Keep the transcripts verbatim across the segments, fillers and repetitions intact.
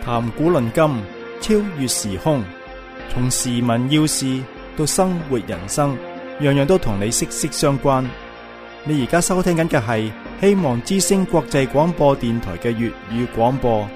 談古論今，超越時空，從時聞要事到生活人生，樣樣都同你息息相關。你而家收聽緊嘅係希望之聲國際廣播電台嘅粵語廣播。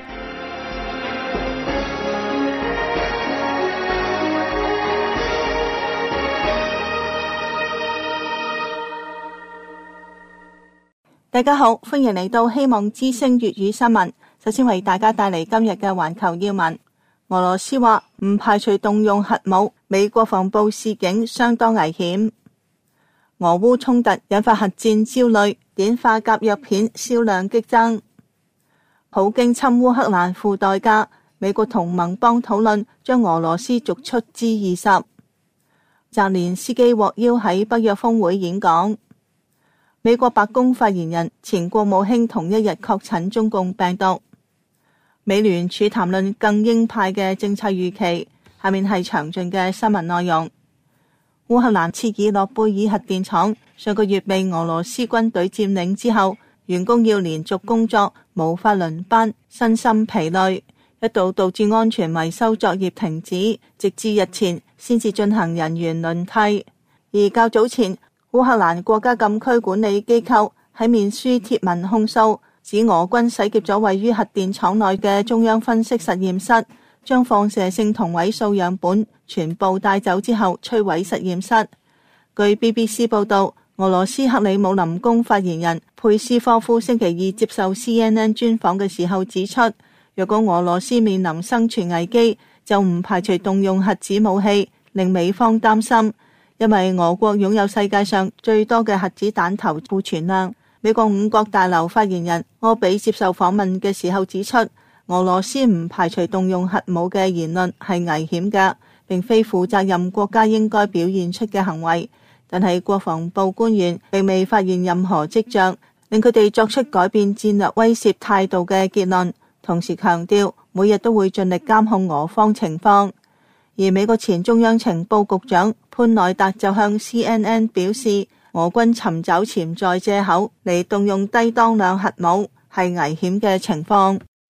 大家好，歡迎嚟到希望之聲粵語新聞。首先為大家帶嚟今日嘅環球要聞。俄羅斯話唔排除動用核武，美國防部示警相當危險。俄烏衝突引發核戰焦慮，碘化鉀藥片銷量激增。普京侵烏克蘭付代價，美國同盟邦討論將俄羅斯逐出 G 二十。澤連斯基獲邀喺北約峰會演講。美國白宮發言人前國務卿同一日確診中共病毒。美聯儲談論更鷹派嘅政策預期。下面係詳盡嘅新聞內容。烏克蘭切爾諾貝爾核電廠上個月被俄羅斯軍隊佔領之後，員工要連續工作，無法輪班，身心疲累，一度導致安全維修作業停止，直至日前先至進行人員輪替。而較早前，烏克蘭國家禁區管理機構喺面書貼文控訴，指俄軍洗劫咗位於核電廠內嘅中央分析實驗室，將放射性同位素樣本全部帶走之後摧毀實驗室。據 B B C 報道，俄羅斯克里姆林宮發言人佩斯科夫星期二接受 C N N 專訪嘅時候指出，若果俄羅斯面臨生存危機，就唔排除動用核子武器，令美方擔心。因為俄國擁有世界上最多嘅核子彈頭庫存量。美國五角大樓發言人柯比接受訪問嘅時候指出，俄羅斯唔排除動用核武嘅言論係危險嘅，並非負責任國家應該表現出嘅行為。但係國防部官員並未發現任何跡象令佢哋作出改變戰略威懾態度嘅結論，同時強調每日都會盡力監控俄方情況。而美國前中央情報局長潘內達就向 C N N 表示，俄軍尋找潛在借口嚟動用低當量核武係危險嘅情況。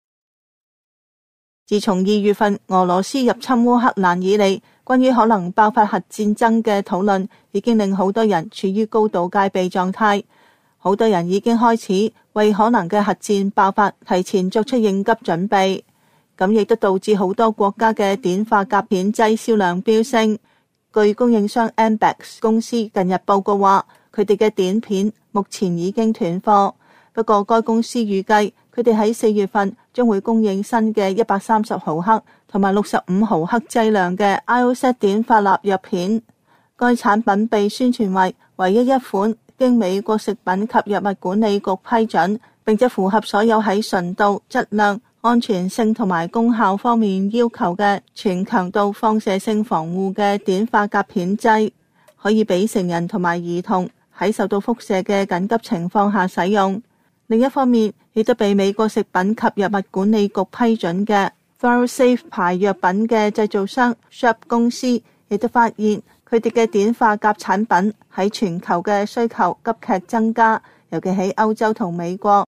自從二月份俄羅斯入侵烏克蘭以嚟，關於可能爆發核戰爭嘅討論已經令好多人處於高度戒備狀態，好多人已經開始為可能嘅核戰爆發提前作出應急準備。咁亦都導致好多國家嘅碘化鉀片劑銷量飆升。據供應商 Ambex 公司近日報告話，佢哋嘅碘片目前已經斷貨。不過該公司預計佢哋喺四月份將會供應新嘅一百三十毫克同埋六十五毫克劑量嘅 Iosat 碘化鈉藥片。該產品被宣傳為唯一一款經美國食品及藥物管理局批准，並且符合所有喺純度、質量、安全性同埋功效方面要求嘅全強度放射性防護嘅碘化鉀片劑，可以俾成人同埋兒童喺受到輻射嘅緊急情況下使用。另一方面，亦都被美國食品及藥物管理局批准嘅 TheraSafe 牌藥品嘅製造商 Sharp 公司，亦都發現佢哋嘅碘化鉀產品喺全球嘅需求急劇增加，尤其喺歐洲同美國。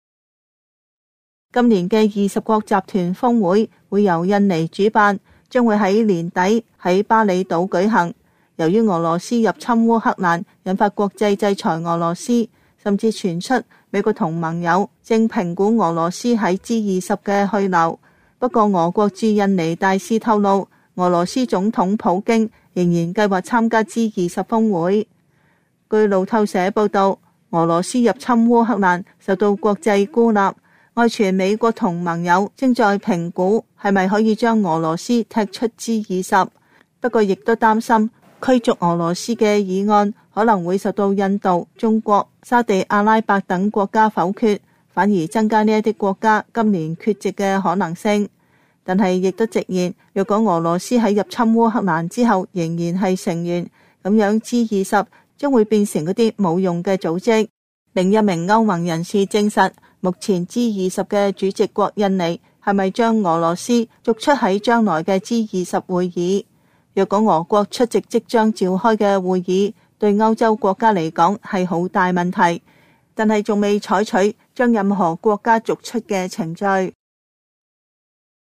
今年嘅二十國集團峰會會由印尼主辦，將會喺年底喺巴厘島舉行。由於俄羅斯入侵烏克蘭，引發國際制裁俄羅斯，甚至傳出美國同盟友正評估俄羅斯喺 G 二十嘅去留。不過俄國駐印尼大使透露，俄羅斯總統普京仍然計劃參加 G 二十峰會。據路透社報道，俄羅斯入侵烏克蘭受到國際孤立。外傳美國同盟友正在評估係咪可以將俄羅斯踢出 G 二十，不過亦都擔心驅逐俄羅斯嘅議案可能會受到印度、中國、沙地阿拉伯等國家否決，反而增加呢一啲國家今年缺席嘅可能性。但係亦都直言，若果俄羅斯喺入侵烏克蘭之後仍然係成員，咁樣 G 二十將會變成嗰啲冇用嘅組織。另一名歐盟人士證實，目前 G 二十嘅主席國印尼係咪將俄羅斯逐出喺將來嘅 G 二十會議？若果俄國出席即將召開嘅會議，對歐洲國家嚟講係好大問題，但係仲未採取將任何國家逐出嘅程序。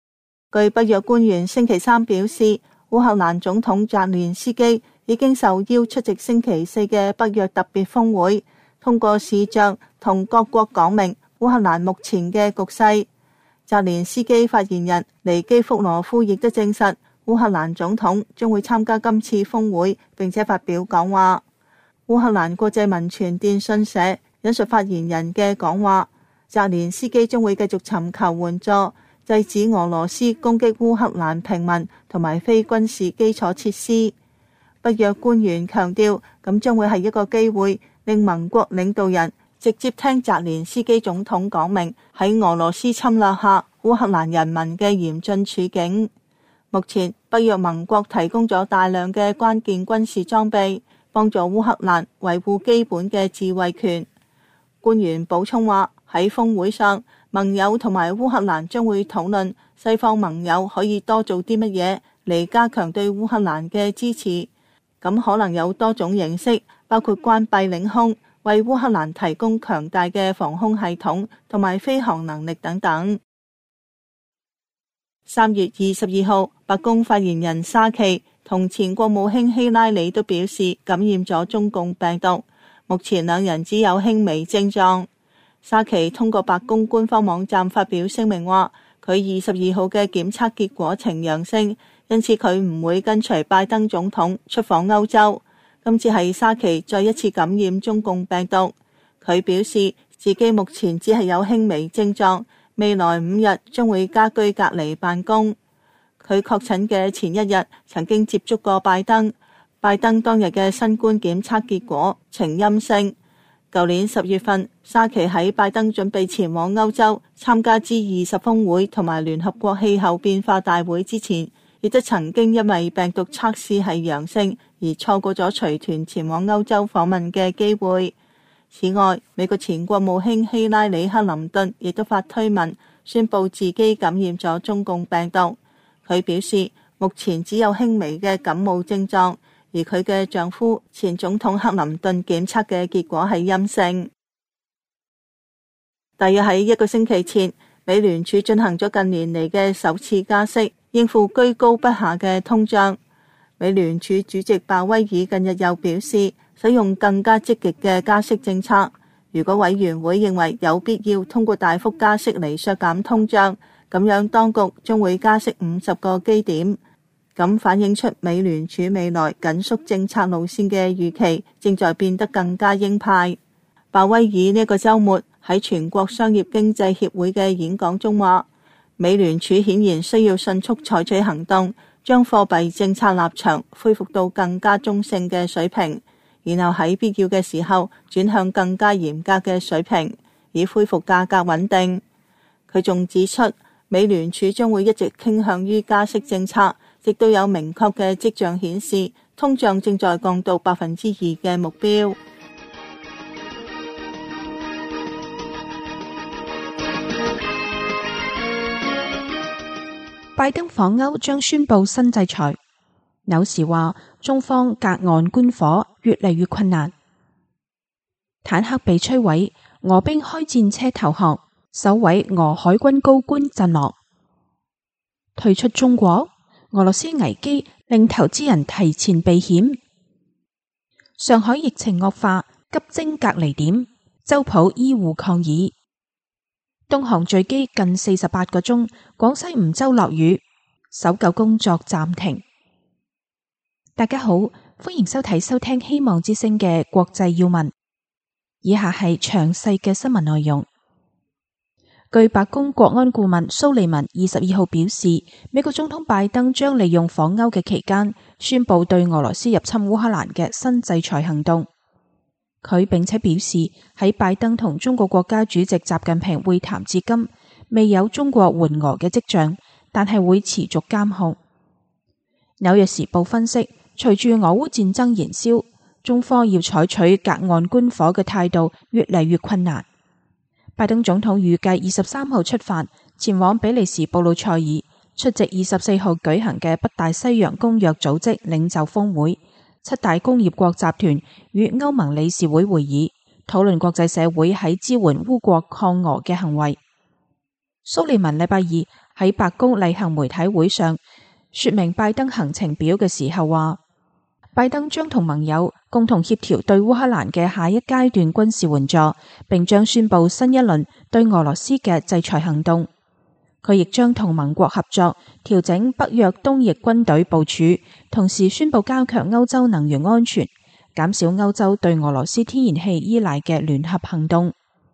據北約官員星期三表示，烏克蘭總統澤連斯基已經受邀出席星期四嘅北約特別峰會，通過視像同各國講明烏克蘭目前嘅局勢。澤連斯基發言人尼基福羅夫亦都證實，烏克蘭總統將會參加今次峰會，並且發表講話。烏克蘭國際文傳電訊社引述發言人嘅講話，澤連斯基將會繼續尋求援助，制止俄羅斯攻擊烏克蘭平民同埋非軍事基礎設施。北約官員強調，咁將會係一個機會，令盟國領導人直接聽澤連斯基總統講明喺俄羅斯侵略下烏克蘭人民嘅嚴峻處境。目前北約盟國提供咗大量嘅關鍵軍事裝備，幫助烏克蘭維護基本嘅自衛權。官員補充話，喺峰會上，盟友同埋烏克蘭將會討論西方盟友可以多做啲乜嘢嚟加強對烏克蘭嘅支持。咁可能有多種形式，包括關閉領空、為烏克蘭提供強大嘅防空系統同埋飛航能力等等。三月二十二號，白宮發言人沙奇同前國務卿希拉里都表示感染咗中共病毒，目前兩人只有輕微症狀。沙奇通過白宮官方網站發表聲明話，佢二十二號嘅檢測結果呈陽性，因此佢唔會跟隨拜登總統出訪歐洲。今次係沙奇再一次感染中共病毒。佢表示自己目前只係有輕微症狀，未來五日將會家居隔離辦公。佢確診嘅前一日曾經接觸過拜登，拜登當日嘅新冠檢測結果呈陰性。舊年十月份，沙奇喺拜登準備前往歐洲參加 G 二十峰會同埋聯合國氣候變化大會之前，亦都曾經因為病毒測試係陽性而錯過咗隨團前往歐洲訪問嘅機會。此外，美國前國務卿希拉里克林頓亦都發推文宣布自己感染咗中共病毒。佢表示目前只有輕微嘅感冒症狀，而佢嘅丈夫前總統克林頓檢測嘅結果係陰性。大約喺一個星期前，美聯儲進行咗近年嚟嘅首次加息，應付居高不下嘅通脹。美聯儲主席鮑威爾近日又表示，使用更加積極嘅加息政策。如果委員會認為有必要通過大幅加息嚟削減通脹，咁樣當局將會加息五十個基點。咁反映出美聯儲未來緊縮政策路線嘅預期正在變得更加鷹派。鮑威爾呢個週末喺全國商業經濟協會嘅演講中話，美聯儲顯然需要迅速採取行動，將貨幣政策立場恢復到更加中性嘅水平，然後喺必要嘅時候轉向更加嚴格嘅水平，以恢復價格穩定。佢仲指出，美聯儲將會一直傾向於加息政策，直到有明確嘅跡象顯示通脹正在降到百分之二嘅目標。 拜登訪歐將宣布新制裁，有時話中方隔岸觀火越嚟越困難。坦克被摧毀，俄兵開戰車投降，首位俄海軍高官陣亡。退出中國，俄羅斯危機令投資人提前避險。上海疫情惡化，急徵隔離點，周浦醫護抗議。東航墜機近四十八個鐘，廣西梧州落雨，搜救工作暫停。大家好，歡迎收睇收聽希望之聲嘅國際要聞。以下係詳細嘅新聞內容。據白宮國安顧問蘇利文二十二號表示，美國總統拜登將利用訪歐嘅期間，宣布對俄羅斯入侵烏克蘭嘅新制裁行動。佢並且表示，喺拜登同中國國家主席習近平會談至今，未有中國援俄嘅跡象，但係會持續監控。紐約時報分析，隨住俄烏戰爭燃燒，中方要採取隔岸觀火嘅態度越嚟越困難。拜登總統預計二十三號出發，前往比利時布魯塞爾出席二十四號舉行嘅北大西洋公約組織領袖峰會、七大工業國集團與歐盟理事會會議，討論國際社會喺支援烏國抗俄嘅行為。蘇利文禮拜二喺白宮例行媒體會上說明拜登行程表嘅時候話，拜登將同盟友共同協調對烏克蘭嘅下一階段軍事援助，並將宣布新一輪對俄羅斯嘅制裁行動。佢亦將同盟國合作調整北約東翼軍隊部署，同時宣布加強歐洲能源安全，減少歐洲對俄羅斯天然氣依賴嘅聯合行動。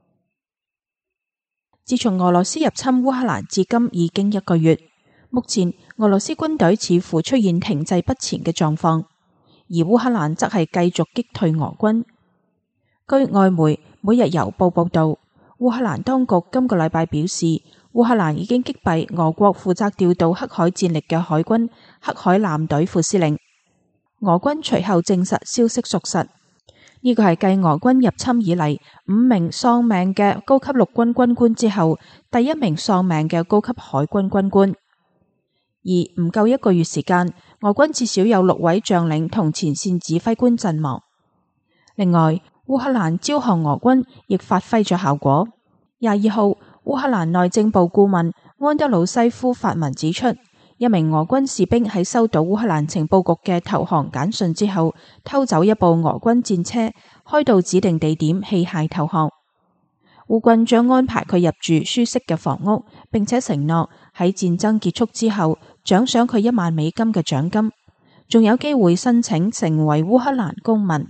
自從俄羅斯入侵烏克蘭至今已經一個月，目前俄羅斯軍隊似乎出現停滯不前嘅狀況，而烏克蘭則係繼續擊退俄軍。據外媒每日郵報報道，烏克蘭當局今個禮拜表示，烏克蘭已經擊斃俄國負責調度黑海戰力嘅海軍黑海艦隊副司令。俄軍隨後證實消息屬實，呢個係繼俄軍入侵以嚟五名喪命嘅高級陸軍軍官之後，第一名喪命嘅高級海軍軍官。而唔夠一個月時間，俄軍至少有六位將領同前線指揮官陣亡。另外，烏克蘭招降俄軍亦發揮咗效果。廿二號，烏克蘭內政部顧問安德魯西夫發文指出，一名俄軍士兵喺收到烏克蘭情報局嘅投降簡訊之後，偷走一部俄軍戰車，開到指定地點棄械投降。烏軍將安排佢入住舒適嘅房屋，並且承諾喺戰爭結束之後獎賞佢一萬美金嘅獎金，仲有機會申請成為烏克蘭公民。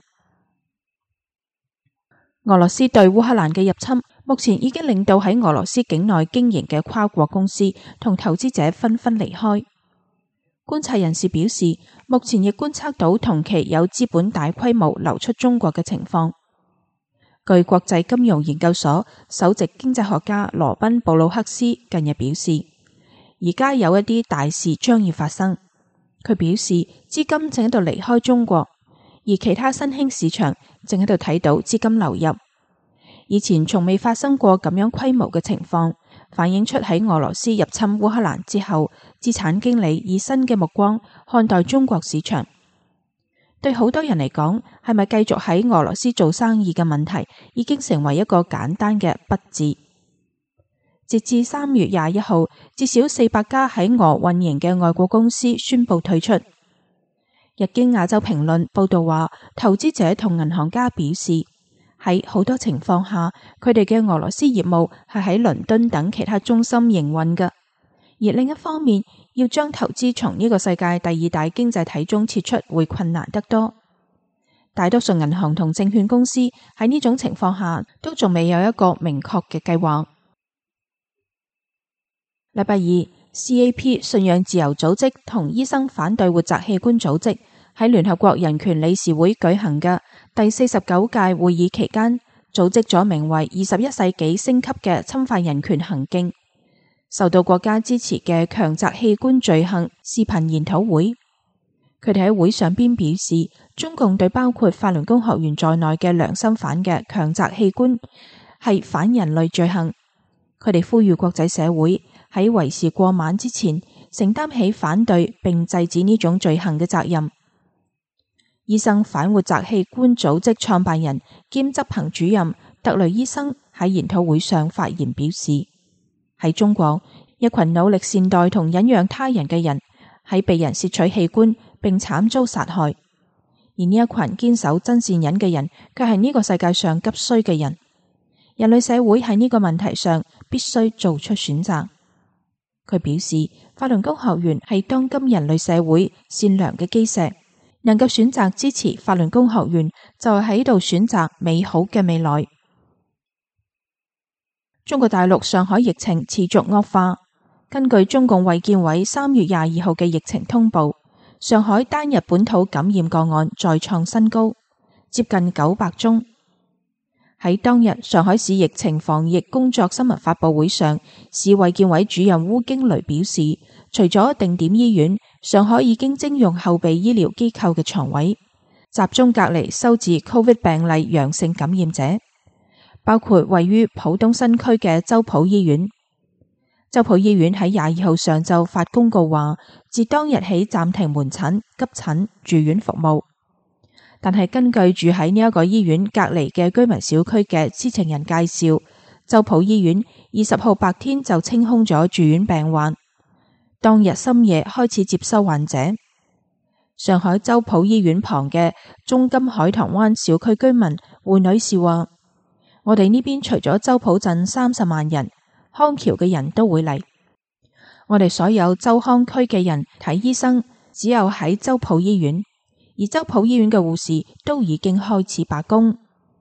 俄羅斯對烏克蘭嘅入侵，目前已經令到喺俄羅斯境內經營嘅跨國公司同投資者紛紛離開。觀察人士表示，目前亦觀測到同期有資本大規模流出中國嘅情況。據國際金融研究所首席經濟學家羅賓布魯克斯近日表示，而家有一啲大事將要發生。佢表示，資金正喺度離開中國，而其他新興市場正喺度睇到資金流入。以前從未發生過咁樣規模嘅情況，反映出喺俄羅斯入侵烏克蘭之後，資產經理以新嘅目光看待中國市場。對好多人嚟講，係咪繼續喺俄羅斯做生意嘅問題，已經成為一個簡單嘅不字。截至三月廿一號，至少四百家喺俄運營嘅外國公司宣布退出。日經亞洲評論報道話，投資者同銀行家表示，喺好多情況下，佢哋嘅俄羅斯業務係喺倫敦等其他中心營運嘅，而另一方面，要將投資從呢個世界第二大經濟體中撤出會困難得多。大多數銀行同證券公司喺呢種情況下都仲未有一個明確嘅計劃。禮拜二 ，C A P 信仰自由組織同醫生反對活摘器官組織喺聯合國人權理事會舉行嘅第四十九屆會議期間，組織咗名為二十一世紀升級嘅侵犯人權行徑，受到國家支持嘅強摘器官罪行視頻研討會。佢哋喺會上邊表示，中共對包括法輪功學員在內嘅良心犯嘅強摘器官係反人類罪行。佢哋呼籲國際社會喺為時過晚之前承擔起反對並制止呢種罪行嘅責任。醫生反活摘器官組織創辦人兼執行主任特雷醫生喺研討會上發言表示，喺中國，一群努力善待同忍讓他人嘅人喺被人竊取器官並慘遭殺害，而呢一群堅守真善忍嘅人卻係呢個世界上急需嘅人。人類社會喺呢個問題上必須做出選擇。佢表示，法輪功學員係當今人類社會善良嘅基石，能夠選擇支持法輪功學員，就係喺度選擇美好嘅未來。中國大陸上海疫情持續惡化，根據中共衛健委三月廿二號嘅疫情通報，上海單日本土感染個案再創新高，接近九百宗。喺當日上海市疫情防疫工作新聞發佈會上，市衛健委主任鄔驚雷表示，除咗定點醫院，上海已經徵用後備醫療機構嘅床位，集中隔離收治 Covid 病例陽性感染者，包括位於浦東新區嘅周浦醫院。周浦醫院喺廿二號上晝發公告話，自當日起暫停門診、急診、住院服務。但係根據住喺呢一個醫院隔離嘅居民小區嘅知情人介紹，周浦醫院二十號白天就清空咗住院病患， 當日深夜開始接收患者。上海周浦醫院旁嘅中金海棠灣小區居民胡女士話：我哋呢邊除咗周浦鎮三十萬人，康橋嘅人都會嚟。我哋所有周康區嘅人睇醫生，只有喺周浦醫院，而周浦醫院嘅護士都已經開始罷工。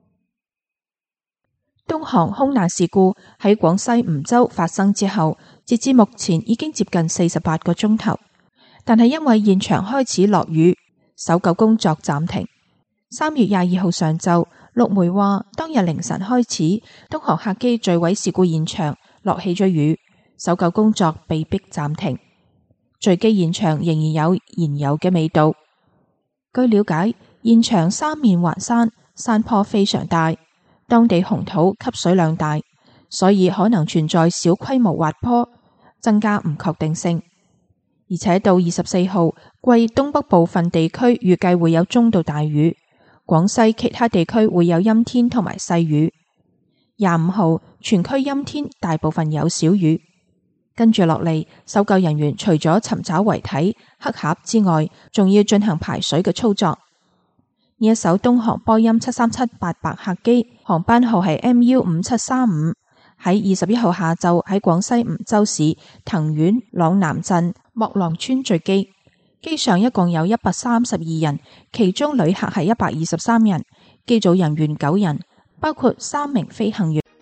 東航空難事故喺廣西梧州發生之後，截至目前已經接近四十八個鐘頭，但係因為現場開始落雨，搜救工作暫停。三月廿二號上晝，陸媒話當日凌晨開始，東航客機墜毀事故現場落起咗雨，搜救工作被迫暫停。墜機現場仍然有燃油嘅味道。據了解，現場三面環山，山坡非常大，當地紅土吸水量大，所以可能存在小規模滑坡，增加唔確定性。而且到二十四號，貴東北部分地區預計會有中到大雨，廣西其他地區會有陰天同埋細雨。廿五號全區陰天，大部分有小雨。跟住落嚟，搜救人員除咗尋找遺體、黑匣之外，仲要進行排水嘅操作。呢一艘東航波音七三七八百客機，航班號係 M U 五七三五，喺二十一號下晝喺廣西梧州市藤縣朗南鎮莫浪村墜機。機上一共有一百三十二人，其中旅客係一百二十三人，機組人員九人，包括三名飛行員。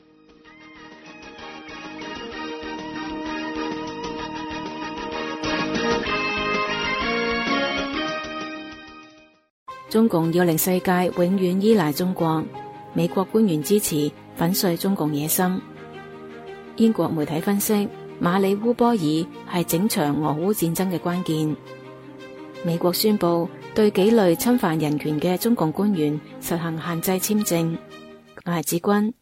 中共要令世界永遠依賴中國，美國官員支持粉碎中共野心。英國媒體分析，馬里烏波爾係整場俄烏戰爭嘅關鍵。美國宣布對幾類侵犯人權嘅中共官員實行限制簽證。我係子君。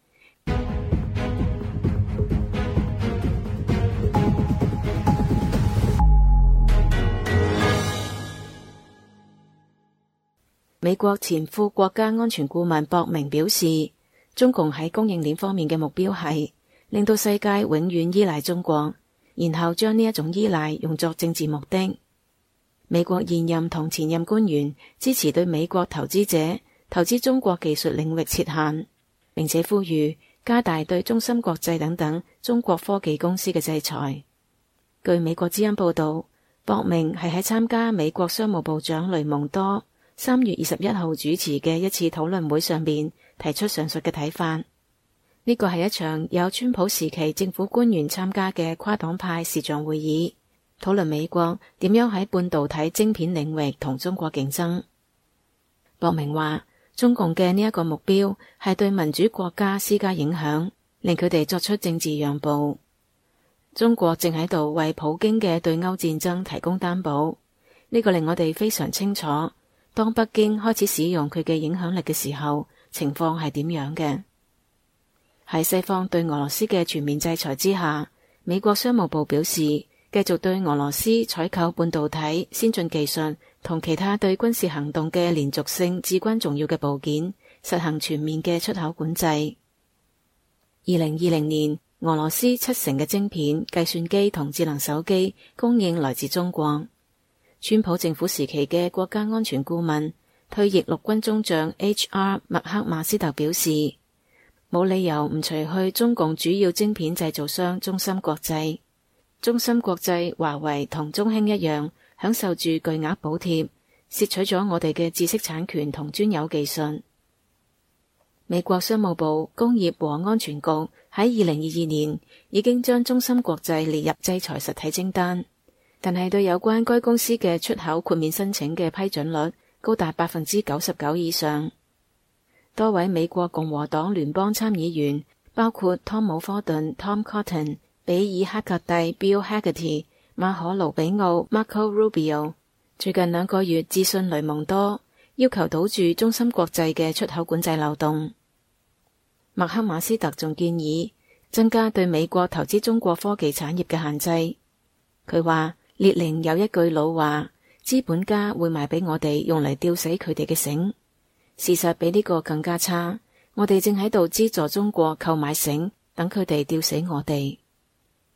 美國前副國家安全顧問博明表示，中共喺供應鏈方面嘅目標係令到世界永遠依賴中國，然後將呢一種依賴用作政治目的。美國現任同前任官員支持對美國投資者投資中國技術領域設限，並且呼籲加大對中芯國際等等中國科技公司嘅制裁。據美國之音報道，博明係喺參加美國商務部長雷蒙多三月二十一號主持嘅一次討論會上面提出上述嘅睇法。呢個係一場有川普時期政府官員參加嘅跨黨派視像會議，討論美國點樣喺半導體晶片領域同中國競爭。博明話，中共嘅呢一個目標係對民主國家施加影響，令佢哋作出政治讓步。中國正喺度為普京嘅對歐戰爭提供擔保，呢個令我哋非常清楚。當北京開始使用佢嘅影響力嘅時候，情況係點樣嘅？喺西方對俄羅斯嘅全面制裁之下，美國商務部表示，繼續對俄羅斯採購半導體、先進技術同其他對軍事行動嘅連續性至關重要嘅部件，實行全面嘅出口管制。二零二零年，俄羅斯七成嘅晶片、計算機同智能手機供應來自中國。川普政府時期嘅國家安全顧問、退役陸軍中將 H R 麥克馬斯特表示，冇理由唔除去中共主要晶片製造商中芯國際。中芯國際、華為同中興一樣，享受住巨額補貼，竊取咗我哋嘅知識產權同專有技術。美國商務部工業和安全局喺二零二二年已經將中芯國際列入制裁實體清單。但係對有關該公司嘅出口豁免申請嘅批准率高達百分之九十九以上。多位美國共和黨聯邦參議員，包括湯姆·科頓 （Tom Cotton）、比爾·哈格蒂 （Bill Hagerty）、馬可·盧比奧 （Marco Rubio） 最近兩個月致信雷蒙多，要求堵住中芯國際嘅出口管制漏洞。麥克馬斯特仲建議增加對美國投資中國科技產業嘅限制。佢話，列寧有一句老話，資本家會賣俾我哋用嚟吊死佢哋嘅繩。事實比呢個更加差，我哋正喺度資助中國購買繩，等佢哋吊死我哋。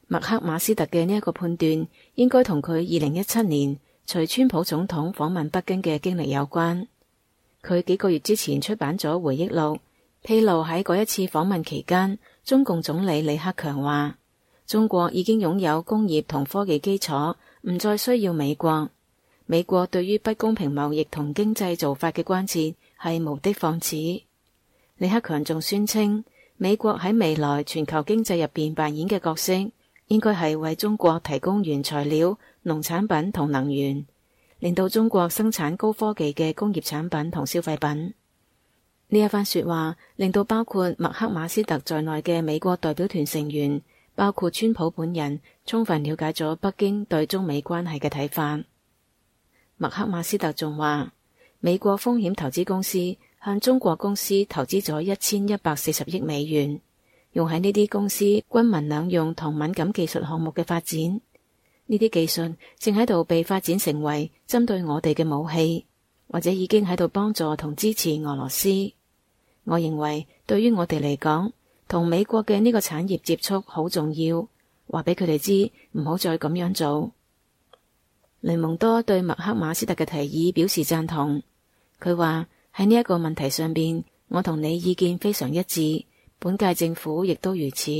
麥克馬斯特嘅呢一個判斷，應該同佢二零一七年隨川普總統訪問北京嘅經歷有關。佢幾個月之前出版咗回憶錄，披露喺嗰一次訪問期間，中共總理李克強話，中國已經擁有工業同科技基礎，唔再需要美國。美國對於不公平貿易同經濟做法嘅關切係無的放矢。李克強仲宣稱，美國喺未來全球經濟入邊扮演嘅角色，應該係為中國提供原材料、農產品同能源，令到中國生產高科技嘅工業產品同消費品。呢一番說話令到包括麥克馬斯特在內嘅美國代表團成員，包括川普本人，充分了解咗北京對中美關係嘅睇法。麥克馬斯特仲話，美國風險投資公司向中國公司投資咗一千一百四十億美元，用喺呢啲公司軍民兩用同敏感技術項目嘅發展。呢啲技術正喺度被發展成為針對我哋嘅武器，或者已經喺度幫助同支持俄羅斯。我認為對於我哋嚟講，同美國嘅呢個產業接觸好重要，話俾佢哋知唔好再咁樣做。雷蒙多對麥克馬斯特嘅提議表示贊同，佢話喺呢一個問題上邊，我同你意見非常一致，本屆政府亦都如此。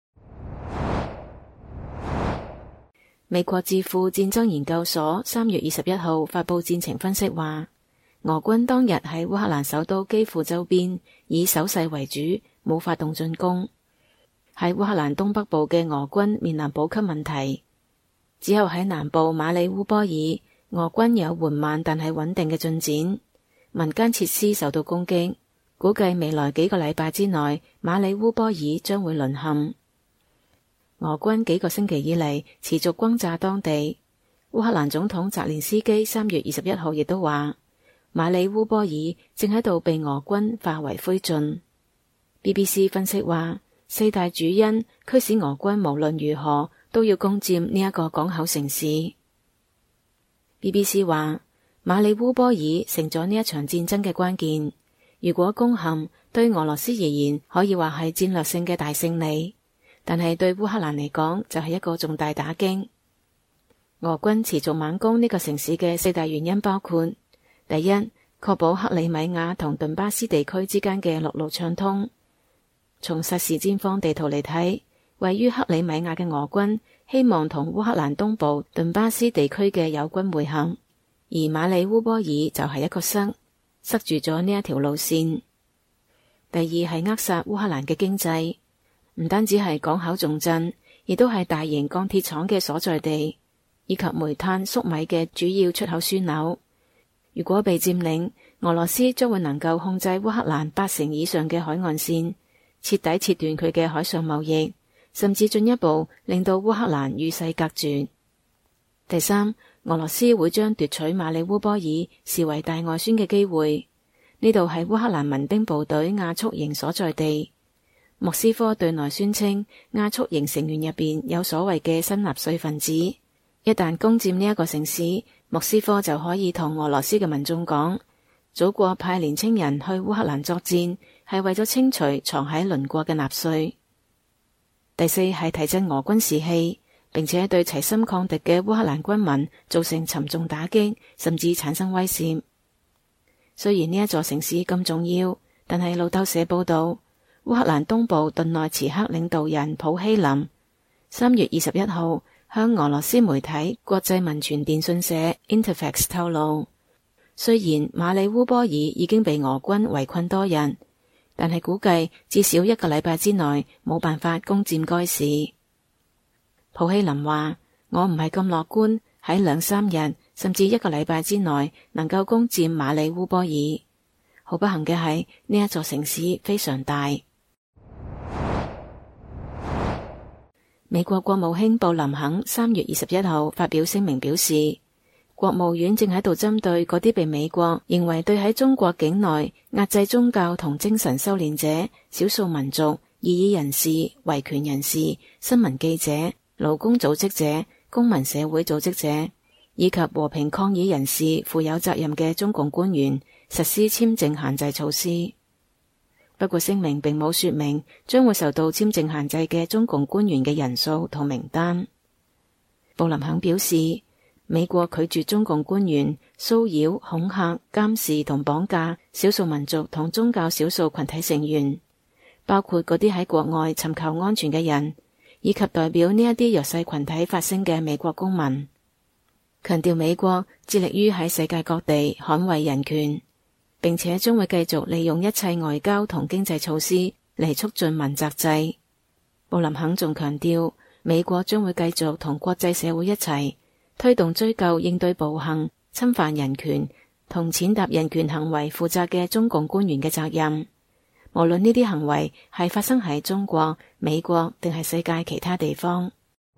美國智庫戰爭研究所三月二十一號發佈戰情分析話，俄軍當日喺烏克蘭首都基輔周邊以守勢為主，冇發動進攻。喺烏克蘭東北部嘅俄軍面臨補給問題，只有喺南部馬里烏波爾，俄軍有緩慢但係穩定嘅進展。民間設施受到攻擊，估計未來幾個禮拜之內，馬里烏波爾將會淪陷。俄軍幾個星期以嚟持續轟炸當地。烏克蘭總統澤連斯基三月二十一號亦都話，馬里烏波爾正喺度被俄軍化為灰燼。B B C 分析話，四大主因驅使俄軍無論如何都要攻佔呢一個港口城市。B B C 話，馬里烏波爾成咗呢一場戰爭嘅關鍵。如果攻陷，對俄羅斯而言可以話係戰略性嘅大勝利，但係對烏克蘭嚟講就係一個重大打擊。俄軍持續猛攻呢個城市嘅四大原因包括：第一，確保克里米亞同頓巴斯地區之間嘅陸路暢通。從實時戰況地圖嚟睇，位於克里米亞嘅俄軍希望同烏克蘭東部頓巴斯地區嘅友軍會合，而馬里烏波爾就係一個塞，塞住咗呢一條路線。第二係扼殺烏克蘭嘅經濟，唔單止係港口重鎮，亦都係大型鋼鐵廠嘅所在地，以及煤炭、粟米嘅主要出口樞紐。如果被佔領，俄羅斯將會能夠控制烏克蘭八成以上嘅海岸線，徹底切斷佢嘅海上貿易，甚至進一步令到烏克蘭與世隔絕。第三，俄羅斯會將奪取馬里烏波爾視為大外宣嘅機會。呢度係烏克蘭民兵部隊亞速營所在地。莫斯科對內宣稱，亞速營成員入邊有所謂嘅新納粹分子。一旦攻佔呢一個城市，莫斯科就可以同俄羅斯嘅民眾講，祖國派年輕人去烏克蘭作戰，係為咗清除藏喺鄰國嘅納粹。第四係提振俄軍士氣，並且對齊心抗敵嘅烏克蘭軍民造成沉重打擊，甚至產生威懾。雖然呢一座城市咁重要，但係路透社報道，烏克蘭東部頓內茨克領導人普希林三月二十一號向俄羅斯媒體國際民傳電訊社 Interfax 透露，雖然馬里烏波爾已經被俄軍圍困多日，但係估計至少一個禮拜之內冇辦法攻佔該市。普希林話：我唔係咁樂觀，喺兩三日甚至一個禮拜之內能夠攻佔馬里烏波爾。好不幸嘅係，呢一座城市非常大。美國國務卿布林肯三月二十一號發表聲明表示，國務院正喺度針對嗰啲被美國認為對喺中國境內壓制宗教同精神修煉者、少數民族、異議人士、維權人士、新聞記者、勞工組織者、公民社會組織者以及和平抗議人士負有責任嘅中共官員實施簽證限制措施。 不過聲明並冇說明將會受到簽證限制嘅中共官員嘅人數同名單。布林肯表示，美國拒絕中共官員騷擾、恐嚇、監視同綁架少數民族同宗教少數群體成員，包括嗰啲喺國外尋求安全嘅人，以及代表呢一啲弱勢群體發聲嘅美國公民。強調美國致力於喺世界各地捍衛人權，並且將會繼續利用一切外交同經濟措施嚟促進問責制。布林肯仲強調，美國將會繼續同國際社會一齊推動追究應對暴行、侵犯人權同踐踏人權行為負責嘅中共官員嘅責任，無論呢啲行為係發生喺中國、美國定係世界其他地方。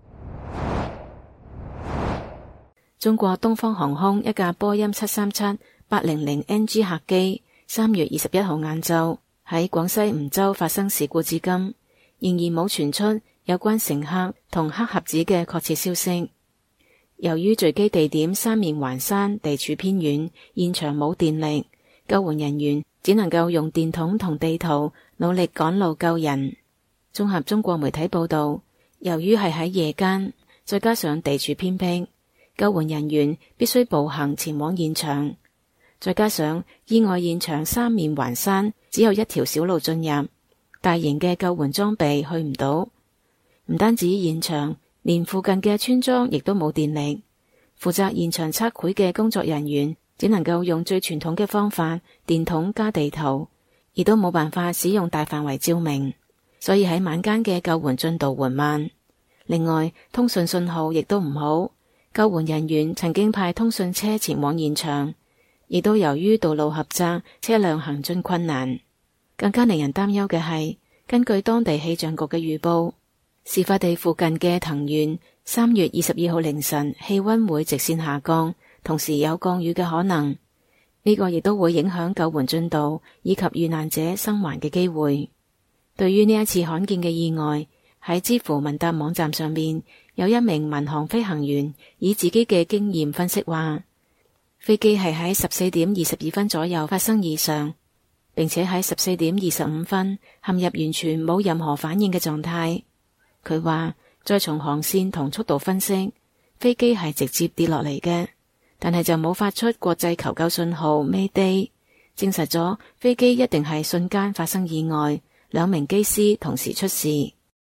中國東方航空一架波音七三七八零零 N G 客機三月二十一號晏晝喺廣西梧州發生事故至今，仍然冇傳出有關乘客同黑盒子嘅確切消息。由於墜機地點三面環山，地處偏遠，現場冇電力，救援人員只能夠用電筒同地圖努力趕路救人。綜合中國媒體報道，由於係喺夜間，再加上地處偏僻，救援人員必須步行前往現場，再加上意外現場三面環山，只有一條小路進入，大型嘅救援裝備去唔到。唔單止現場，連附近嘅村莊亦都冇電力。負責現場測繪嘅工作人員只能夠用最傳統嘅方法，電筒加地圖，亦都冇辦法使用大範圍照明，所以喺晚間嘅救援進度緩慢。另外，通訊信號亦都唔好。救援人員曾經派通訊車前往現場，亦都由於道路狹窄，車輛行進困難。更加令人擔憂嘅係，根據當地氣象局嘅預報，事發地附近嘅藤縣三月二十二號凌晨氣溫會直線下降，同時有降雨嘅可能。呢個亦都會影響救援進度以及遇難者生還嘅機會。對於呢一次罕見嘅意外，喺知乎問答網站上面，有一名民航飛行員以自己嘅經驗分析話，飛機係喺十四點二十二分左右發生異常，並且喺十四點二十五分陷入完全冇任何反應嘅狀態。佢話再從航線同速度分析，飛機係直接跌落嚟嘅，但係就冇發出國際求救信號 Mayday， 證實咗飛機一定係瞬間發生意外，兩名機師同時出事。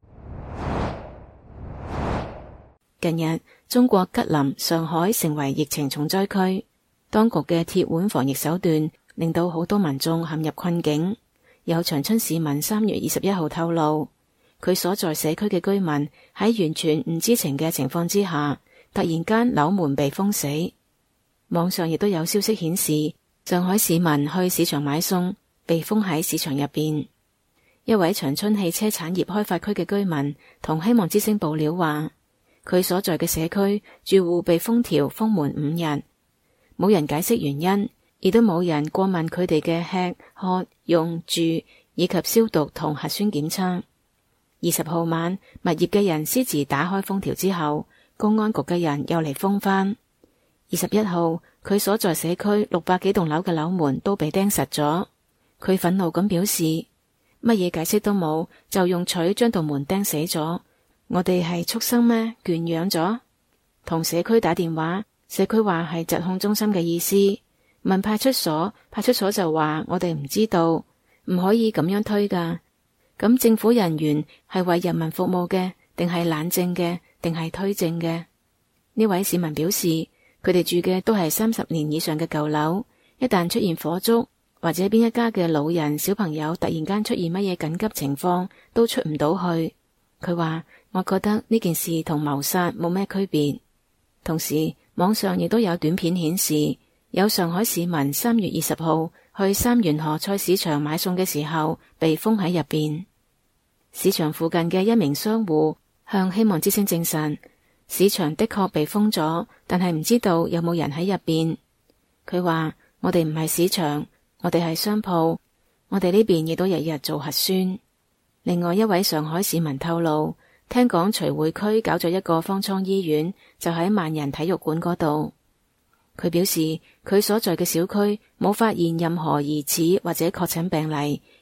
近日，中國吉林、上海成為疫情重災區，當局嘅鐵腕防疫手段令到好多民眾陷入困境。有長春市民三月二十一號透露，佢所在社區嘅居民喺完全唔知情嘅情況之下，突然間樓門被封死。網上亦都有消息顯示，上海市民去市場買餸被封喺市場入邊。一位長春汽車產業開發區嘅居民同希望之聲報料話，佢所在嘅社區住戶被封條封門五日，冇人解釋原因，亦都冇人過問佢哋嘅吃喝用住以及消毒同核酸檢測。二十號晚，物業嘅人私自打開封條之後，公安局嘅人又嚟封翻。二十一號，佢所在社區六百幾棟樓嘅樓門都被釘實咗。佢憤怒咁表示，乜嘢解釋都冇，就用錘將道門釘死咗。我哋係畜生咩？圈養咗？同社區打電話，社區話係疾控中心嘅意思。問派出所，派出所就話我哋唔知道，唔可以咁樣推噶。咁政府人員係為人民服務嘅，定係懶政嘅，定係推政嘅？呢位市民表示，佢哋住嘅都係三十年以上嘅舊樓，一旦出現火燭，或者邊一家嘅老人小朋友突然間出現乜嘢緊急情況，都出唔到去。佢話，我覺得呢件事同謀殺冇咩區別。同時，網上亦都有短片顯示，有上海市民三月二十號去三元河菜市場買餸嘅時候被封喺入邊。市場附近嘅一名商戶向希望之聲證實，市場的確被封咗，但係唔知道有冇人喺入邊。佢話，我哋唔係市場，我哋係商鋪，我哋呢邊亦都日日做核酸。另外一位上海市民透露，聽講徐匯區搞咗一個方艙醫院，就喺萬人體育館嗰度。佢表示，佢所在嘅小區冇發現任何疑似或者確診病例，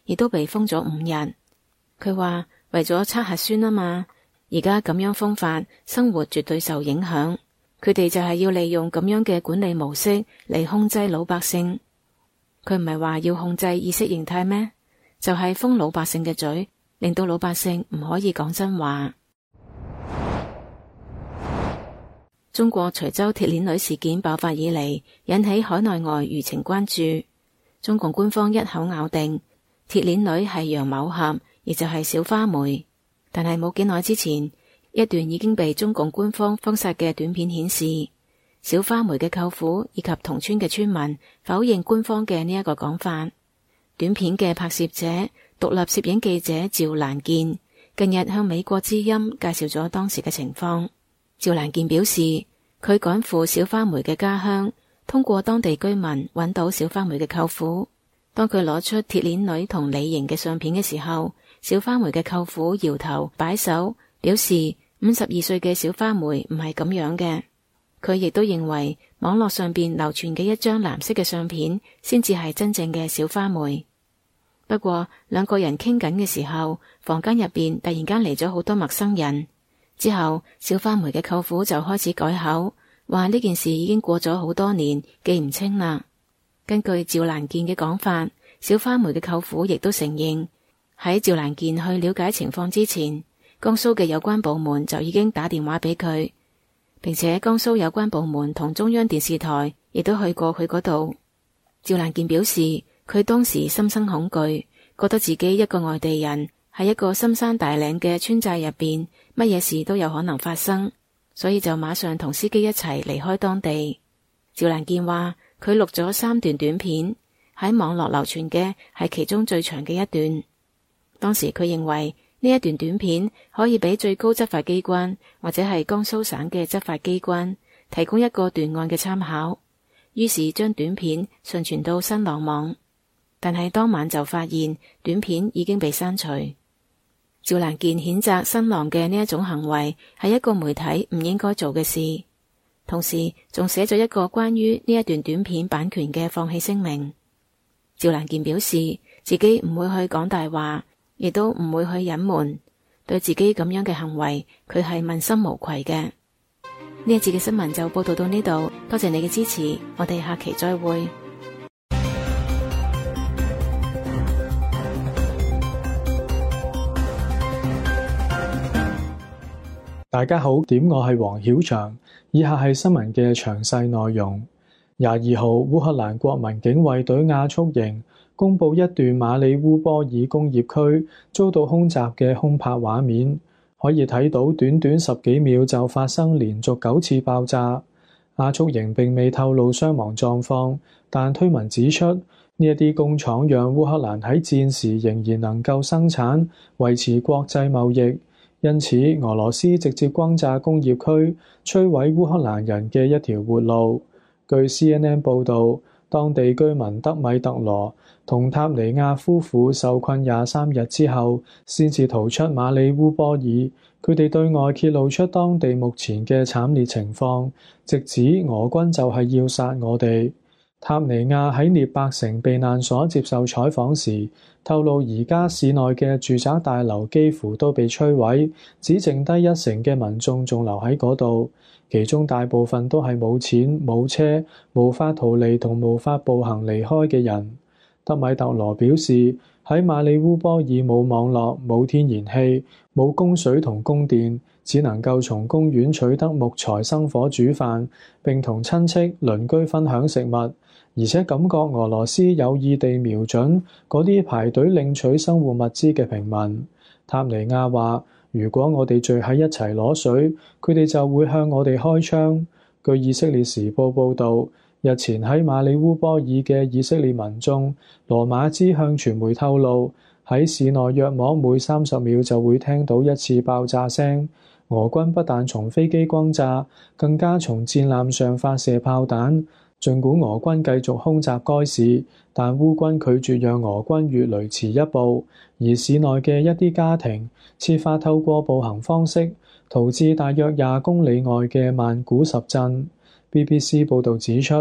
亦都被封咗五日。佢話為咗測核酸啊嘛，而家咁樣封法，生活絕對受影響。佢哋就係要利用咁樣嘅管理模式嚟控制老百姓。佢唔係話要控制意識形態咩？就係封老百姓嘅嘴，令到老百姓唔可以講真話。中國徐州鐵鏈女事件爆發以嚟，引起海內外輿情關注。中共官方一口咬定鐵鏈女係楊某俠，亦就係小花梅。但係冇幾耐之前，一段已經被中共官方封殺嘅短片顯示，小花梅嘅舅父以及同村嘅村民否認官方嘅呢一個講法。短片嘅拍攝者、獨立攝影記者趙蘭健近日向美國之音介紹咗當時嘅情況。趙蘭健表示，佢趕赴小花梅嘅家鄉，通過當地居民揾到小花梅嘅舅父。當佢攞出鐵鏈女同李瑩嘅相片嘅時候，小花梅嘅舅父搖頭擺手，表示五十二歲嘅小花梅唔係咁樣嘅。佢亦都認為網絡上邊流傳嘅一張藍色嘅相片先至係真正嘅小花梅。不過兩個人傾緊嘅時候，房間入邊突然間嚟咗好多陌生人。之後小花梅嘅舅父就開始改口，話呢件事已經過咗好多年，記唔清啦。根據趙蘭健嘅講法，小花梅嘅舅父亦都承認喺趙蘭健去了解情況之前，江蘇嘅有關部門就已經打電話俾佢，並且江蘇有關部門同中央電視台亦都去過佢嗰度。趙蘭健表示，佢當時心生恐懼，覺得自己一個外地人喺一個深山大嶺嘅村寨入邊，乜嘢事都有可能發生，所以就馬上同司機一齊離開當地。趙蘭健話，佢錄咗三段短片，喺網絡流傳嘅係其中最長嘅一段。當時佢認為呢一段短片可以俾最高執法機關或者係江蘇省嘅執法機關提供一個斷案嘅參考，於是將短片上傳到新浪網。但係當晚就發現短片已經被刪除。趙蘭健譴責新浪嘅呢一種行為係一個媒體唔應該做嘅事，同時仲寫咗一個關於呢一段短片版權嘅放棄聲明。趙蘭健表示自己唔會去講大話，亦都唔會去隱瞞，對自己咁樣嘅行為，佢係問心無愧嘅。呢一節嘅新聞就報道到呢度，多謝你嘅支持，我哋下期再會。 大家好，點我係黃曉翔，以下係新聞嘅詳細內容。廿二號，烏克蘭國民警衛隊亞速營公佈一段馬里烏波爾工業區遭到空襲嘅空拍畫面，可以睇到短短十幾秒就發生連續九次爆炸。亞速營並未透露傷亡狀況，但推文指出呢一啲工廠讓烏克蘭喺戰時仍然能夠生產，維持國際貿易。因此，俄羅斯直接轟炸工業區，摧毀烏克蘭人嘅一條活路。據 C N N 報導，當地居民德米特羅同塔尼亞夫婦受困廿三日之後，先至逃出馬里烏波爾。佢哋對外揭露出當地目前嘅慘烈情況，直指俄軍就係要殺我哋。塔尼亞喺聶伯城避難所接受採訪時透露，而家市內嘅住宅大樓幾乎都被摧毀，只剩低一成嘅民眾仲留喺嗰度，其中大部分都係冇錢、冇車、無法逃離同無法步行離開嘅人。德米特羅表示，喺馬里烏波爾冇網絡、冇天然氣、冇供水同供電，只能夠從公園取得木材生火煮飯，並同親戚、鄰居分享食物。而且感覺俄羅斯有意地瞄準嗰啲排隊領取生活物資嘅平民。塔尼亞話，如果我哋聚喺一齊攞水，佢哋就會向我哋開槍。據以色列時報報導，日前喺馬里烏波爾嘅以色列民眾羅馬茲向傳媒透露，喺市內約莫每三十秒就會聽到一次爆炸聲。俄軍不但從飛機轟炸，更加從戰艦上發射炮彈。儘管俄軍繼續空襲該市，但烏軍拒絕讓俄軍越雷池一步，而市內嘅一啲家庭設法透過步行方式逃至大約廿公里外嘅曼古什鎮。B B C 報導指出，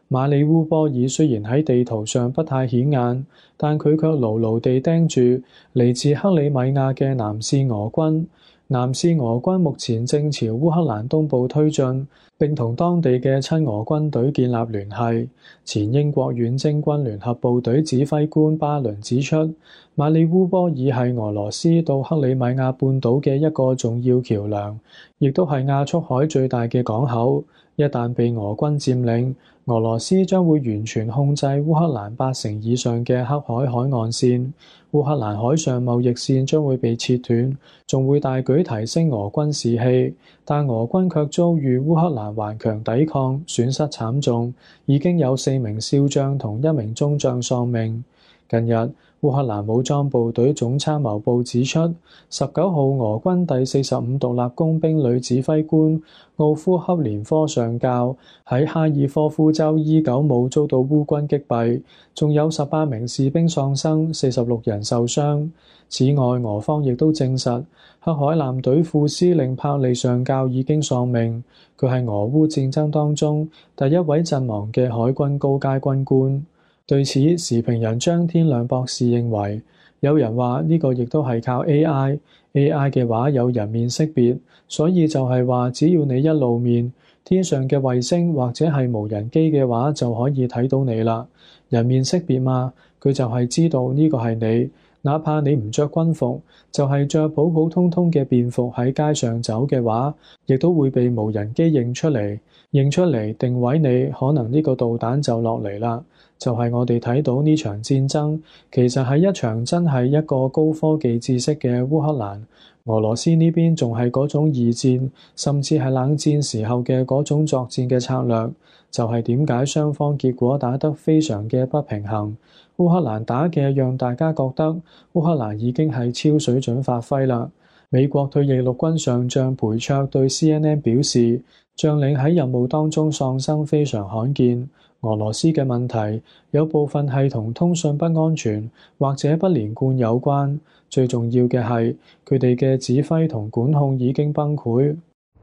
馬里烏波爾雖然喺地圖上不太顯眼，但佢卻牢牢地盯住嚟自克里米亞嘅南斯俄軍。南斯俄軍目前正朝烏克蘭東部推進，並同當地嘅親俄軍隊建立聯繫。前英國遠征軍聯合部隊指揮官巴倫指出，馬里烏波爾係俄羅斯到克里米亞半島嘅一個重要橋梁，亦都係亞速海最大嘅港口。一旦被俄軍佔領，俄羅斯將會完全控制烏克蘭八成以上嘅黑海海岸線，烏克蘭海上貿易線將會被切斷，仲會大舉提升俄軍士氣。但俄軍卻遭遇烏克蘭頑強抵抗，損失慘重，已經有四名少將同一名中將喪命。近日，烏克蘭武裝部隊總參謀部指出，十九號俄軍第四十五獨立工兵旅指揮官奧夫克連科上校喺哈爾科夫州伊久姆遭到烏軍擊斃，仲有十八名士兵喪生，四十六人受傷。此外，俄方亦都證實，黑海艦隊副司令帕利上校已經喪命，佢係俄烏戰爭當中第一位陣亡嘅海軍高階軍官。對此，時評人張天亮博士認為，有人話呢個亦都係靠 A I，A I 嘅話有人面識別，所以就係話只要你一露面，天上嘅衛星或者係無人機嘅話就可以睇到你啦。人面識別嘛，佢就係知道呢個係你，哪怕你唔着軍服，就係着普普通通嘅便服喺街上走嘅話，亦都會被無人機認出嚟，認出嚟定位你，可能呢個導彈就落嚟啦。就係我哋睇到呢場戰爭，其實係一場真係一個高科技知識嘅烏克蘭。俄羅斯呢邊仲係嗰種二戰，甚至係冷戰時候嘅嗰種作戰嘅策略，就係點解雙方結果打得非常嘅不平衡。烏克蘭打嘅讓大家覺得烏克蘭已經係超水準發揮啦。美國退役陸軍上將裴卓對 C N N 表示，將領喺任務當中喪生非常罕見。俄羅斯嘅問題有部分係同通訊不安全或者不連貫有關，最重要嘅係佢哋嘅指揮同管控已經崩潰。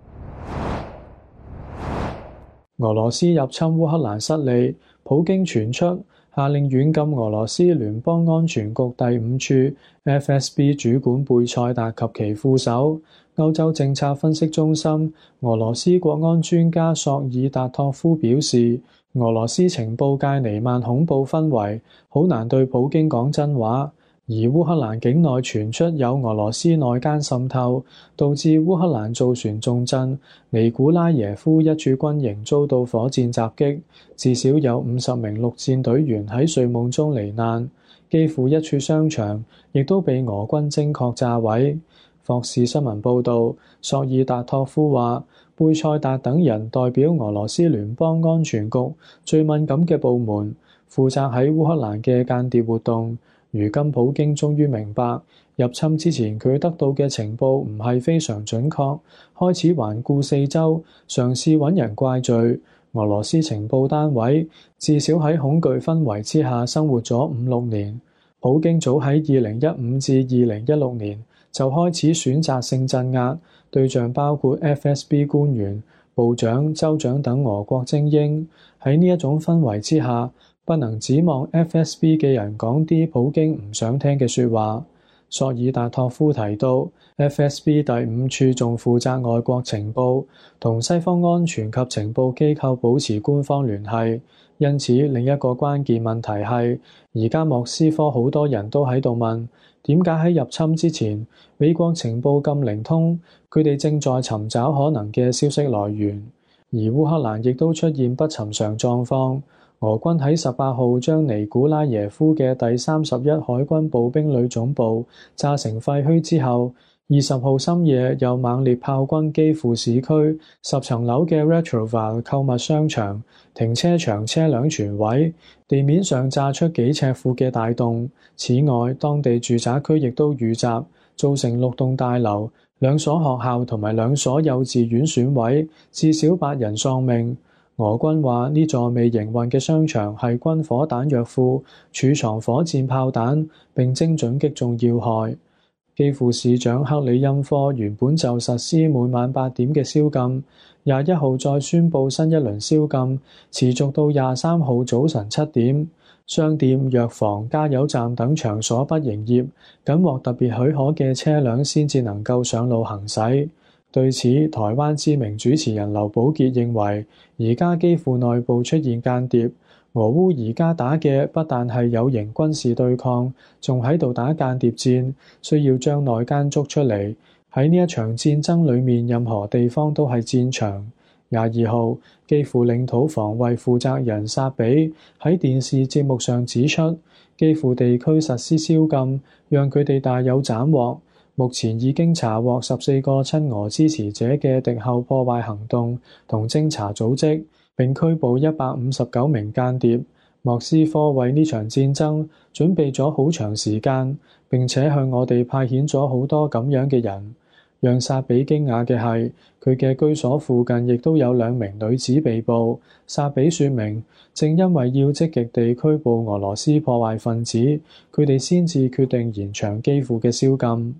俄羅斯入侵烏克蘭失利，普京傳出下令軟禁俄羅斯聯邦安全局第五處 F S B 主管貝塞達及其副手。歐洲政策分析中心俄羅斯國安專家索爾達托夫表示，俄羅斯情報界彌漫恐怖氛圍，好難對普京講真話。而烏克蘭境內傳出有俄羅斯內奸滲透，導致烏克蘭造船重鎮尼古拉耶夫一處軍營遭到火箭襲擊，至少有五十名陸戰隊員喺睡夢中罹難，幾乎一處商場亦都被俄軍精確炸毀。霍士新聞報導，索爾達托夫話，貝塞達等人代表俄羅斯聯邦安全局最敏感嘅部門，負責喺烏克蘭嘅間諜活動。如今普京終於明白，入侵之前佢得到嘅情報唔係非常準確，開始環顧四周，嘗試揾人怪罪。俄羅斯情報單位至少喺恐懼氛圍之下生活咗五六年。普京早喺二零一五至二零一六年就開始選擇性鎮壓，對象包括 F S B 官員、部長、州長等俄國精英。喺呢一種氛圍之下，不能指望 F S B 嘅人講啲普京唔想聽嘅説話。索爾達托夫提到 ，F S B 第五處仲負責外國情報，同西方安全及情報機構保持官方聯繫。因此，另一個關鍵問題係，而家莫斯科好多人都喺度問，點解喺入侵之前，美國情報咁靈通？佢哋正在尋找可能嘅消息來源。而烏克蘭亦都出現不尋常狀況。俄軍喺十八號將尼古拉耶夫嘅第三十一海軍步兵旅總部炸成廢墟之後，二十號深夜又猛烈炮轟基輔市區十層樓嘅 Retroval 購物商場，停車場車輛全毀，地面上炸出幾尺闊嘅大洞。此外，當地住宅區亦都遇襲，造成六棟大樓、兩所學校同埋兩所幼稚園損毀，至少八人喪命。俄軍話呢座未營運嘅商場係軍火彈藥庫，儲藏火箭炮彈並精準擊中要害。 基輔市長克里欽科原本就實施每晚八點嘅宵禁，廿一號再宣布新一輪宵禁，持續到廿三號早晨七點。商店、藥房、加油站等場所不營業，僅獲特別許可嘅車輛先至能夠上路行駛。對此，台灣知名主持人劉寶傑認為，而家基輔內部出現間諜，俄烏而家打嘅不但係有形軍事對抗，仲喺度打間諜戰，需要將內奸捉出嚟。喺呢一場戰爭裏面，任何地方都係戰場。廿二號，基輔領土防衛負責人薩比喺電視節目上指出，基輔地區實施宵禁，讓佢哋大有斬獲。目前已經查獲十四個親俄支持者嘅敵後破壞行動同偵查組織，並拘捕一百五十九名間諜。莫斯科為呢場戰爭準備咗好長時間，並且向我哋派遣咗好多咁樣嘅人。讓薩比驚訝嘅係，佢嘅居所附近亦都有兩名女子被捕。薩比說明，正因為要積極地拘捕俄羅斯破壞分子，佢哋先至決定延長基輔嘅宵禁。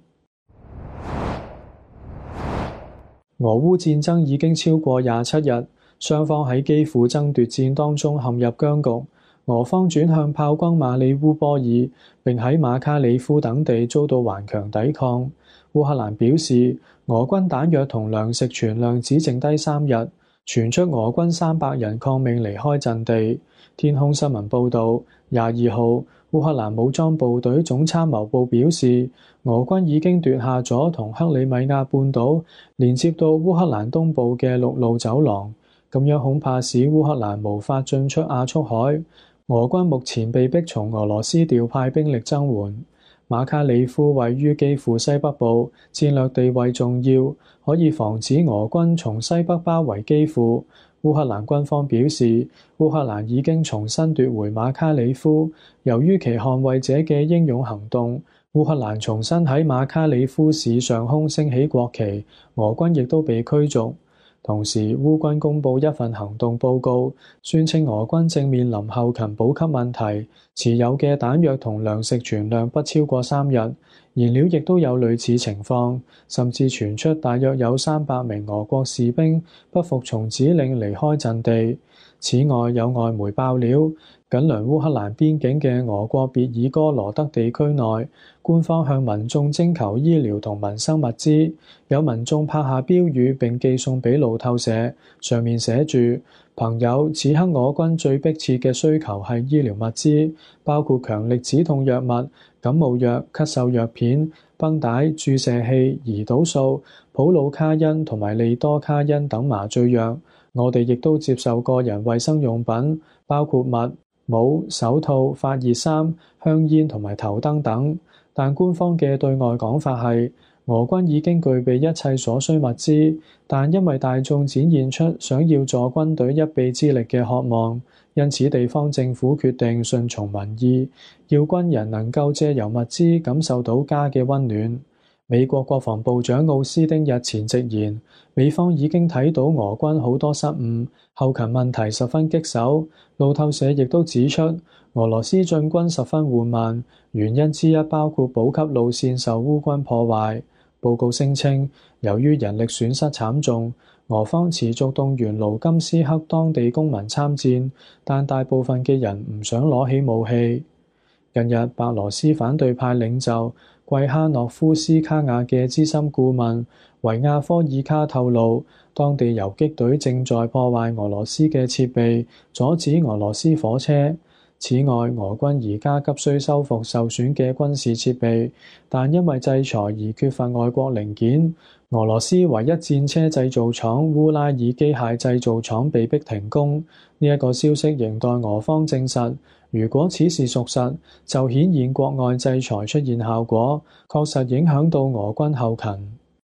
俄烏戰爭已經超過廿七日，雙方喺基輔爭奪戰當中陷入僵局。俄方轉向炮轟馬里烏波爾，並喺馬卡里夫等地遭到頑強抵抗。烏克蘭表示，俄軍彈藥同糧食存量只剩低三日，傳出俄軍三百人抗命離開陣地。天空新聞報導，廿二號，烏克蘭武裝部隊總參謀部表示，俄軍已經奪下咗同克里米亞半島連接到烏克蘭東部嘅陸路走廊，咁樣恐怕使烏克蘭無法進出亞速海。俄軍目前被迫從俄羅斯調派兵力增援。馬卡里夫位於基輔西北部，戰略地位重要，可以防止俄軍從西北包圍基輔。烏克蘭軍方表示，烏克蘭已經重新奪回馬卡里夫。由於其捍衛者嘅英勇行動，烏克蘭重新喺馬卡里夫市上空升起國旗，俄軍亦都被驅逐。同時，烏軍公佈一份行動報告，宣稱俄軍正面臨後勤補給問題，持有嘅彈藥同糧食存量不超過三日，燃料亦都有類似情況，甚至傳出大約有三百名俄國士兵不服從指令離開陣地。此外，有外媒爆料，緊鄰烏克蘭邊境嘅俄國別爾哥羅德地區內，官方向民眾徵求醫療同民生物資，有民眾拍下標語並寄送俾路透社，上面寫住：朋友，此刻俄軍最迫切嘅需求係醫療物資，包括強力止痛藥物、感冒藥、咳嗽藥片、繃帶、注射器、胰島素、普魯卡因同埋利多卡因等麻醉藥。我哋亦都接受個人衛生用品，包括襪、帽、手套、發熱衫、香煙同埋頭燈等。但官方嘅對外講法係，俄軍已經具備一切所需物資，但因為大眾展現出想要助軍隊一臂之力嘅渴望，因此地方政府決定順從民意，要軍人能夠借由物資感受到家嘅溫暖。美國國防部長奧斯汀日前直言，美方已經睇到俄軍好多失誤，後勤問題十分棘手。路透社亦都指出，俄羅斯進軍十分緩慢，原因之一包括補給路線受烏軍破壞。報告聲稱，由於人力損失慘重，俄方持續動員盧甘斯克當地公民參戰，但大部分嘅人唔想攞起武器。近日，白羅斯反對派領袖季哈諾夫斯卡亞嘅資深顧問維亞科爾卡透露，當地游擊隊正在破壞俄羅斯嘅設備，阻止俄羅斯火車。此外，俄軍而家急需修復受損嘅軍事設備，但因為制裁而缺乏外國零件。俄羅斯唯一戰車製造廠烏拉爾機械製造廠被迫停工。呢、這、一個消息仍待俄方證實。如果此事屬實，就顯現國外制裁出現效果，確實影響到俄軍後勤。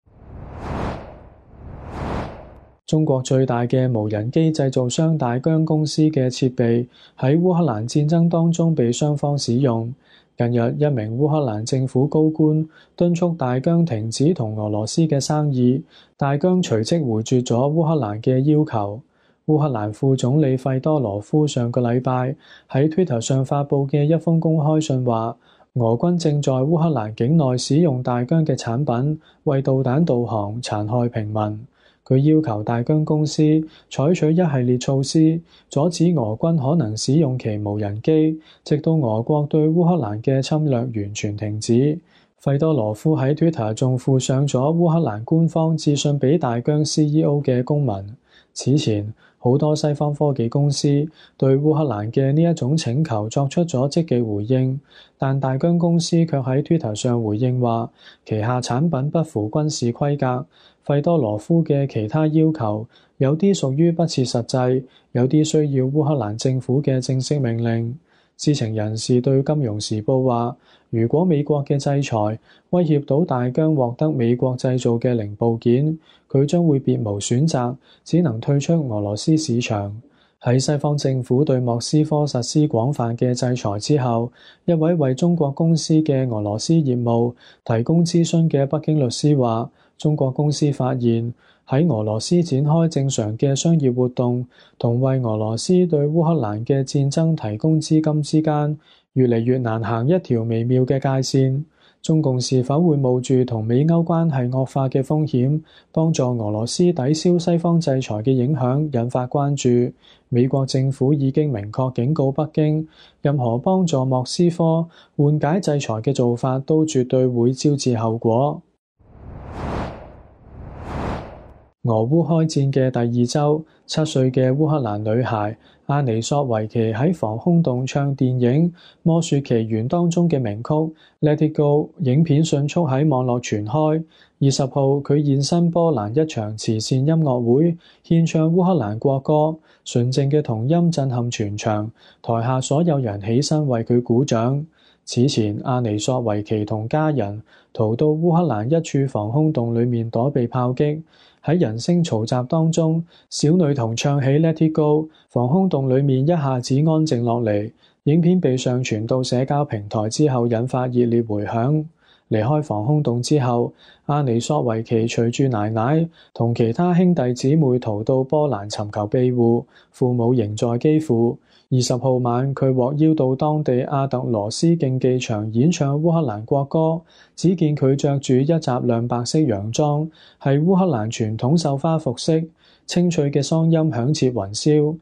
中國最大嘅無人機製造商大疆公司嘅設備喺烏克蘭戰爭當中被雙方使用。近日，一名烏克蘭政府高官敦促大疆停止同俄羅斯嘅生意，大疆隨即回絕咗烏克蘭嘅要求。烏克蘭副總理費多羅夫上個禮拜喺 Twitter 上發布嘅一封公開信話， 俄軍正在烏克蘭境內使用大疆嘅產品為導彈導航，殘害平民。佢要求大疆公司採取一系列措施，阻止俄軍可能使用其無人機，直到俄國對烏克蘭嘅侵略完全停止。費多羅夫喺 Twitter 仲附上咗烏克蘭官方致信俾大疆 C E O 嘅公文。此前，好多西方科技公司對烏克蘭嘅呢一種請求作出咗積極回應，但大疆公司卻喺 Twitter 上回應話，旗下產品不符軍事規格。費多羅夫嘅其他要求有啲屬於不切實際，有啲需要烏克蘭政府嘅正式命令。知情人士對《金融時報》話，如果美國嘅制裁威脅到大疆獲得美國製造嘅零部件，佢將會別無選擇，只能退出俄羅斯市場。喺西方政府對莫斯科實施廣泛嘅制裁之後，一位為中國公司嘅俄羅斯業務提供諮詢嘅北京律師話，中國公司發現喺俄羅斯展開正常嘅商業活動同為俄羅斯對烏克蘭嘅戰爭提供資金之間，越嚟越難行一條微妙嘅界線。中共是否會冒住同美歐關係惡化嘅風險，幫助俄羅斯抵消西方制裁嘅影響，引發關注。美國政府已經明確警告北京，任何幫助莫斯科緩解制裁嘅做法都絕對會招致後果。俄烏開戰嘅第二週，七歲嘅烏克蘭女孩阿尼索維奇喺防空洞唱電影《魔雪奇緣》當中嘅名曲《Let It Go》，影片迅速喺網絡傳開。二十號，佢現身波蘭一場慈善音樂會，獻唱烏克蘭國歌，純正嘅童音震撼全場，台下所有人起身為佢鼓掌。此前，阿尼索維奇同家人逃到烏克蘭一處防空洞裡面躲避炮擊。喺人聲嘈雜當中，小女童唱起 Let It Go， 防空洞裡面一下子安靜落嚟。影片被上傳到社交平台之後，引發熱烈迴響。離開防空洞之後，阿尼索維奇隨住奶奶同其他兄弟姊妹逃到波蘭尋求庇護，父母仍在基輔。二十號晚，佢獲邀到當地阿特羅斯競技場演唱烏克蘭國歌。只見佢着住一襲亮白色洋裝，係烏克蘭傳統繡花服飾，清脆嘅嗓音響徹雲霄。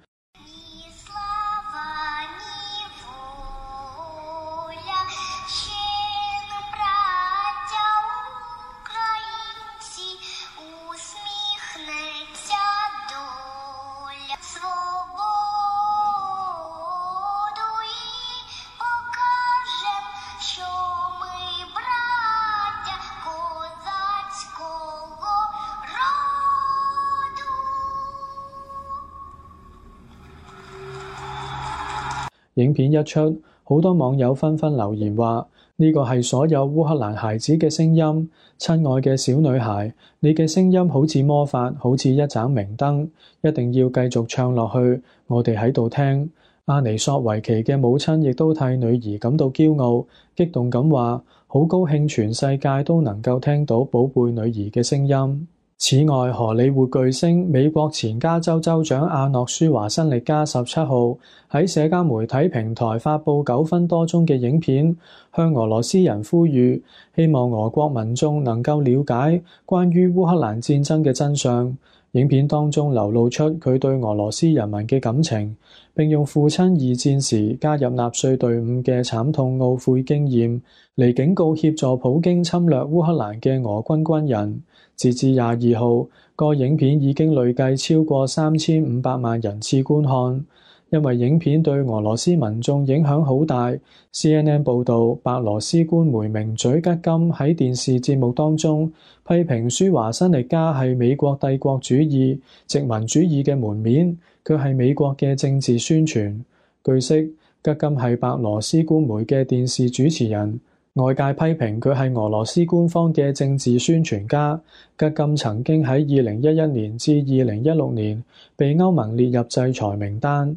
影片一出，好多網友紛紛留言話：呢個係所有烏克蘭孩子嘅聲音，親愛嘅小女孩，你嘅聲音好似魔法，好似一盞明燈，一定要繼續唱落去，我哋喺度聽。阿尼索維奇嘅母親亦都替女兒感到驕傲，激動咁話：好高興全世界都能夠聽到寶貝女兒嘅聲音。此外，荷里活巨星美國前加州州長阿諾舒華辛力加十七號喺社交媒體平台發布九分多鐘嘅影片，向俄羅斯人呼籲，希望俄國民眾能夠了解關於烏克蘭戰爭嘅真相。影片當中流露出佢對俄羅斯人民嘅感情，並用父親二戰時加入納粹隊伍嘅慘痛懊悔經驗嚟警告協助普京侵略烏克蘭嘅俄軍軍人。截至廿二號，個影片已經累計超過三千五百萬人次觀看。因為影片對俄羅斯民眾影響好大， C N N 報導，白羅斯官媒名嘴吉金喺電視節目當中批評舒華辛力加係美國帝國主義、殖民主義嘅門面，佢係美國嘅政治宣傳。據悉，吉金係白羅斯官媒嘅電視主持人。外界批評佢係俄羅斯官方嘅政治宣傳家。吉金曾經喺二零一一年至二零一六年被歐盟列入制裁名單。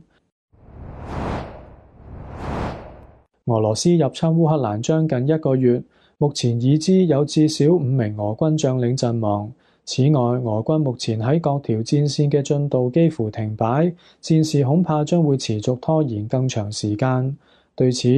俄羅斯入侵烏克蘭將近一個月，目前已知有至少五名俄軍將領陣亡。此外，俄軍目前喺各條戰線嘅進度幾乎停擺，戰事恐怕將會持續拖延更長時間。對此，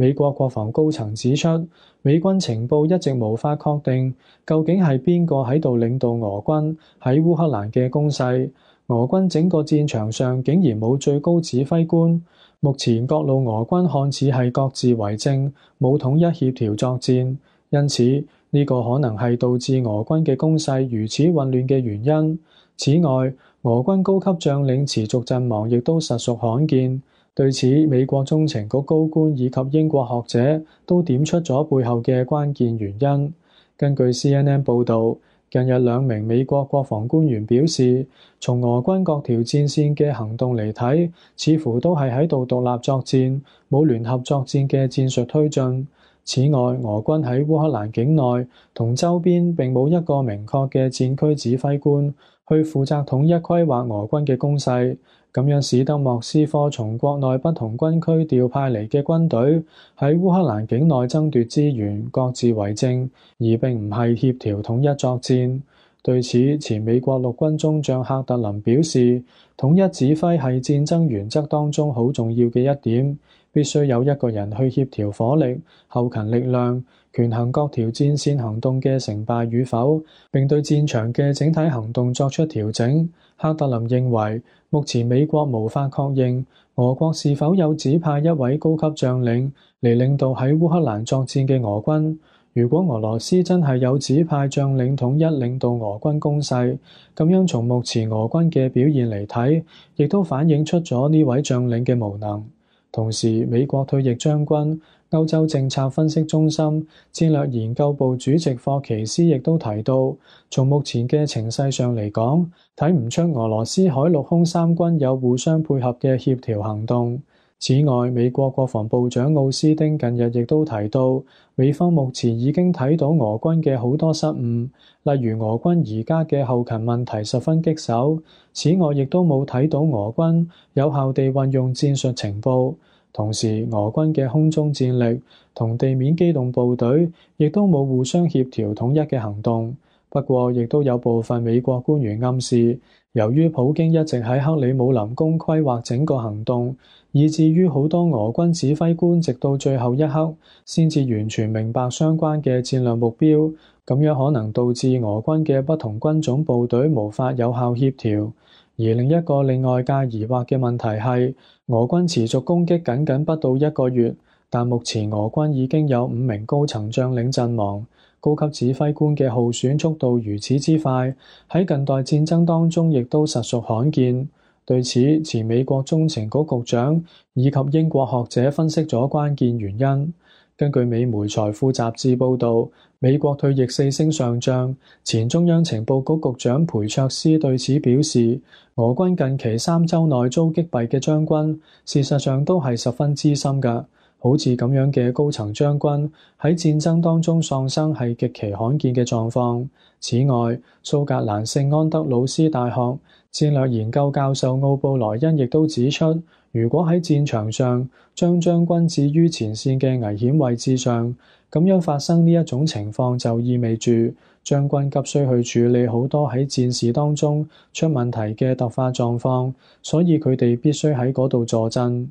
美國國防高層指出，美軍情報一直無法確定究竟係邊個喺度領導俄軍喺烏克蘭嘅攻勢。俄軍整個戰場上竟然冇最高指揮官。目前各路俄軍看似係各自為政，冇統一協調作戰，因此呢個可能係導致俄軍嘅攻勢如此混亂嘅原因。此外，俄軍高級將領持續陣亡亦都實屬罕見。對此，美國中情局高官以及英國學者都點出咗背後嘅關鍵原因。根據 C N N 報導，近日兩名美國國防官員表示，從俄軍各條戰線嘅行動嚟睇，似乎都係喺度獨立作戰，冇聯合作戰嘅戰術推進。此外，俄軍喺烏克蘭境內同周邊並冇一個明確嘅戰區指揮官去負責統一規劃俄軍嘅攻勢，咁樣使得莫斯科從國內不同軍區調派嚟嘅軍隊喺烏克蘭境內爭奪資源，各自為政，而並唔係協調統一作戰。對此，前美國陸軍中將赫特林表示，統一指揮係戰爭原則當中好重要嘅一點，必須有一個人去協調火力、後勤力量，權衡各條戰線行動嘅成敗與否，並對戰場嘅整體行動作出調整。赫特林認為，目前美國無法確認俄國是否有指派一位高級將領嚟領導喺烏克蘭作戰嘅俄軍。如果俄羅斯真係有指派將領統一領導俄軍攻勢，咁樣從目前俄軍嘅表現嚟睇，亦都反映出咗呢位將領嘅無能。同時，美國退役將軍、歐洲政策分析中心戰略研究部主席霍奇斯亦都提到，從目前嘅情勢上嚟講，睇唔出俄羅斯海陸空三軍有互相配合嘅協調行動。此外，美國國防部長奧斯汀近日亦都提到，美方目前已經睇到俄軍嘅好多失誤，例如俄軍而家嘅後勤問題十分棘手。此外，亦都冇睇到俄軍有效地運用戰術情報。同時，俄軍嘅空中戰力同地面機動部隊亦都冇互相協調統一嘅行動。不過，亦都有部分美國官員暗示，由於普京一直喺克里姆林宮規劃整個行動，以至於好多俄軍指揮官直到最後一刻先至完全明白相關嘅戰略目標，咁樣可能導致俄軍嘅不同軍種部隊無法有效協調。而另一個令外界疑惑嘅問題係，俄軍持續攻擊僅僅不到一個月，但目前俄軍已經有五名高層將領陣亡。高級指揮官嘅耗損速度如此之快，喺近代戰爭當中亦都實屬罕見。對此，前美國中情局局長以及英國學者分析咗關鍵原因。根據美媒財富雜誌報導，美國退役四星上將、前中央情報局局長裴卓斯對此表示，俄軍近期三週內遭擊斃嘅將軍，事實上都係十分資深㗎。好似咁樣嘅高層將軍喺戰爭當中喪生係極其罕見嘅狀況。此外，蘇格蘭聖安德魯斯大學戰略研究教授奧布萊恩亦都指出，如果喺戰場上將將軍置於前線嘅危險位置上，咁樣發生呢一種情況就意味住將軍急需去處理好多喺戰事當中出問題嘅突發狀況，所以佢哋必須喺嗰度坐鎮。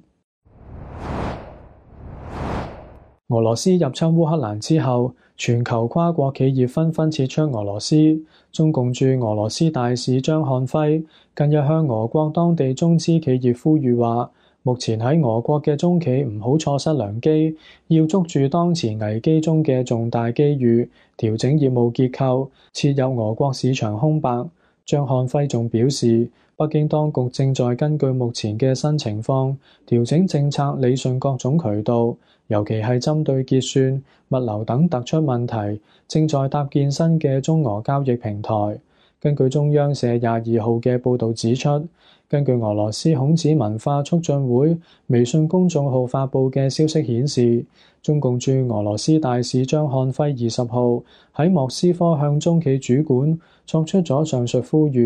俄羅斯入侵烏克蘭之後，全球跨國企業紛紛撤出俄羅斯。中共駐俄羅斯大使張漢輝近日向俄國當地中資企業呼籲話，目前喺俄國嘅中企唔好錯失良機，要捉住當前危機中嘅重大機遇，調整業務結構，切入俄國市場空白。張漢輝仲表示，北京當局正在根據目前嘅新情況調整政策，理順各種渠道，尤其係針對結算、物流等突出問題，正在搭建新嘅中俄交易平台。根據中央社廿二號嘅報導指出，根據俄羅斯孔子文化促進會微信公眾號發布嘅消息顯示，中共駐俄羅斯大使張漢輝二十號喺莫斯科向中企主管作出咗上述呼籲，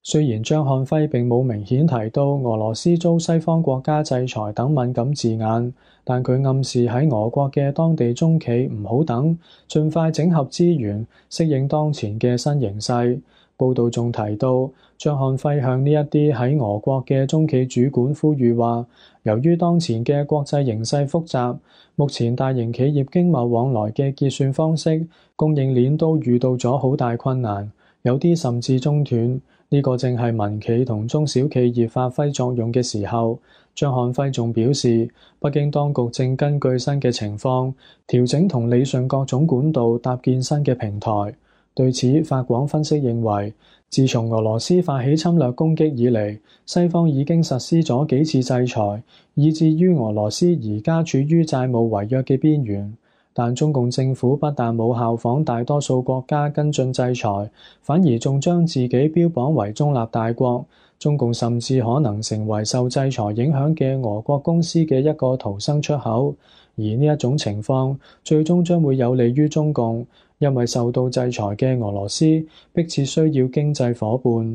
雖然張漢輝並冇明顯提到俄羅斯遭西方國家制裁等敏感字眼，但佢暗示喺俄國嘅當地中企唔好等，盡快整合資源，適應當前嘅新形勢。報道仲提到，張漢輝向呢一啲喺俄國嘅中企主管呼籲話，由於當前嘅國際形勢複雜，目前大型企業經貿往來嘅結算方式、供應鏈都遇到咗好大困難，有啲甚至中斷。呢個正係民企同中小企業發揮作用嘅時候。張漢輝仲表示，北京當局正根據新嘅情況調整同理順各種管道，搭建新嘅平台。對此，法廣分析認為，自從俄羅斯發起侵略攻擊以嚟，西方已經實施咗幾次制裁，以至於俄羅斯而家處於債務違約嘅邊緣。但中共政府不但冇效仿大多數國家跟進制裁，反而仲將自己標榜為中立大國。中共甚至可能成為受制裁影響嘅俄國公司嘅一個逃生出口。而呢一種情況最終將會有利於中共，因為受到制裁嘅俄羅斯迫切需要經濟夥伴。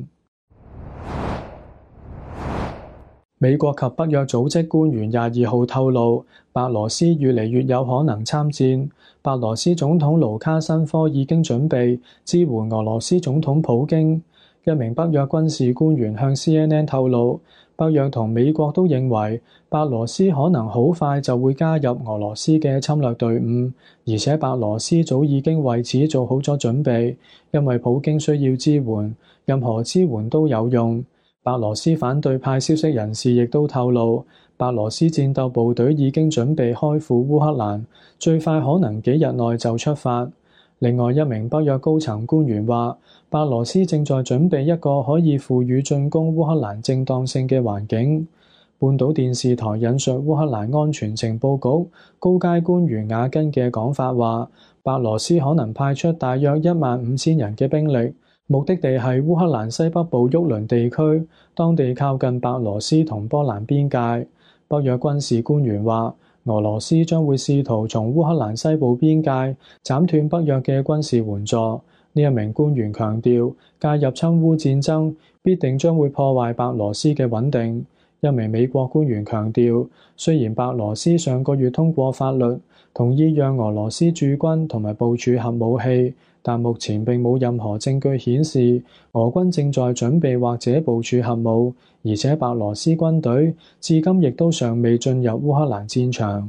美國及北約組織官員廿二號透露，白羅斯越嚟越有可能參戰。白羅斯總統盧卡申科已經準備支援俄羅斯總統普京。一名北約軍事官員向 C N N 透露，北約同美國都認為白羅斯可能好快就會加入俄羅斯嘅侵略隊伍，而且白羅斯早已經為此做好咗準備，因為普京需要支援，任何支援都有用。白羅斯反對派消息人士亦都透露，白羅斯戰鬥部隊已經準備開赴烏克蘭，最快可能幾日內就出發。另外一名北約高層官員話，白羅斯正在準備一個可以賦予進攻烏克蘭正當性嘅環境。半島電視台引述烏克蘭安全情報局高階官員雅根嘅講法話，白羅斯可能派出大約一萬五千人嘅兵力，目的地係烏克蘭西北部沃倫地區，當地靠近白羅斯同波蘭邊界。北約軍事官員話，俄羅斯將會試圖從烏克蘭西部邊界斬斷北約嘅軍事援助。呢一名官員強調，介入侵烏戰爭必定將會破壞白羅斯嘅穩定。一名美國官員強調，雖然白羅斯上個月通過法律，同意讓俄羅斯駐軍同埋部署核武器，但目前並冇任何證據顯示俄軍正在準備或者部署核武，而且白羅斯軍隊至今亦都尚未進入烏克蘭戰場。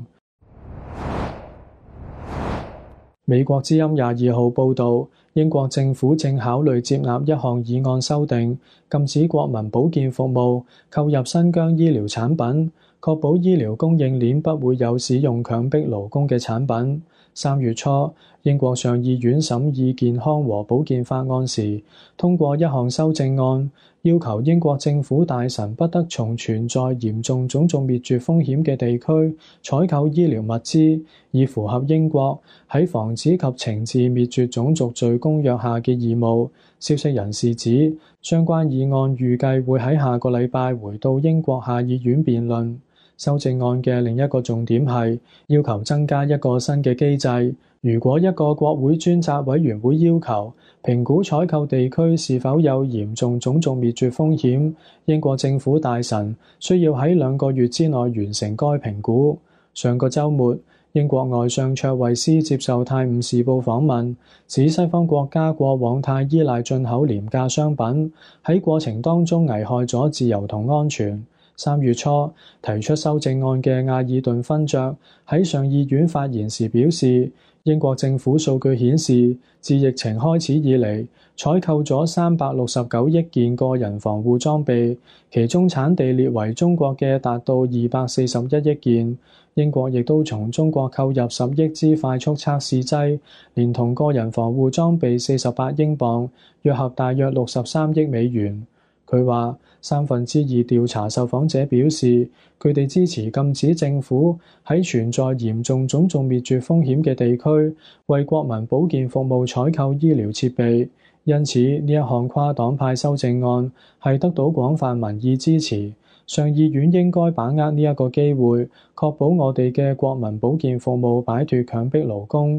美國之音廿二號報導，英國政府正考慮接納一項議案修訂，禁止國民保健服務購入新疆醫療產品，確保醫療供應鏈不會有使用強迫勞工嘅產品。三月初，英國上議院審議健康和保健法案時，通過一項修正案，要求英國政府大臣不得從存在嚴重種族滅絕風險嘅地區採購醫療物資，以符合英國喺防止及懲治滅絕種族罪公約下嘅義務。消息人士指，相關議案預計會喺下個禮拜回到英國下議院辯論。修正案嘅另一個重點係要求增加一個新嘅機制，如果一個國會專責委員會要求評估採購地區是否有嚴重種族滅絕風險，英國政府大臣需要喺兩個月之內完成該評估。上個週末，英國外相卓慧思接受《泰晤士報》訪問，指西方國家過往太依賴進口廉價商品，喺過程當中危害咗自由同安全。三月初提出修正案嘅亞爾頓勳爵喺上議院發言時表示，英國政府數據顯示，自疫情開始以嚟，採購咗三百六十九億件個人防護裝備，其中產地列為中國嘅達到二百四十一億件。英國亦都從中國購入十億支快速測試劑，連同個人防護裝備四十八英鎊，約合大約六十三億美元。佢話，三分之二調查受訪者表示，佢哋支持禁止政府喺存在嚴重種族滅絕風險嘅地區為國民保健服務採購醫療設備。因此，呢一項跨黨派修正案係得到廣泛民意支持。上議院應該把握呢一個機會，確保我哋嘅國民保健服務擺脫強迫勞工。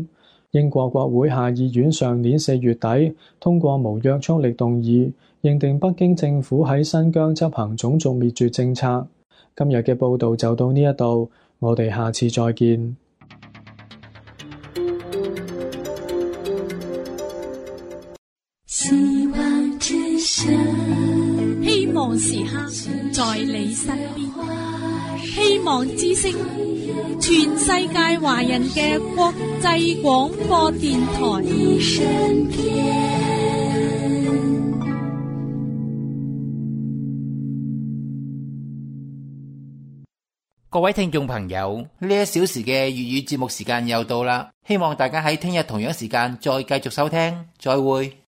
英國國會下議院上年四月底通過無約束力動議，認定北京政府喺新疆執行種族滅絕政策。今日嘅報道就到呢一度，我哋下次再見。 希望之聲，希望時刻在你身邊。希望之聲，全世界華人嘅國際廣播電台。 各位聽眾朋友，呢一小時嘅粵語節目時間又到啦，希望大家喺聽日同樣時間再繼續收聽，再會。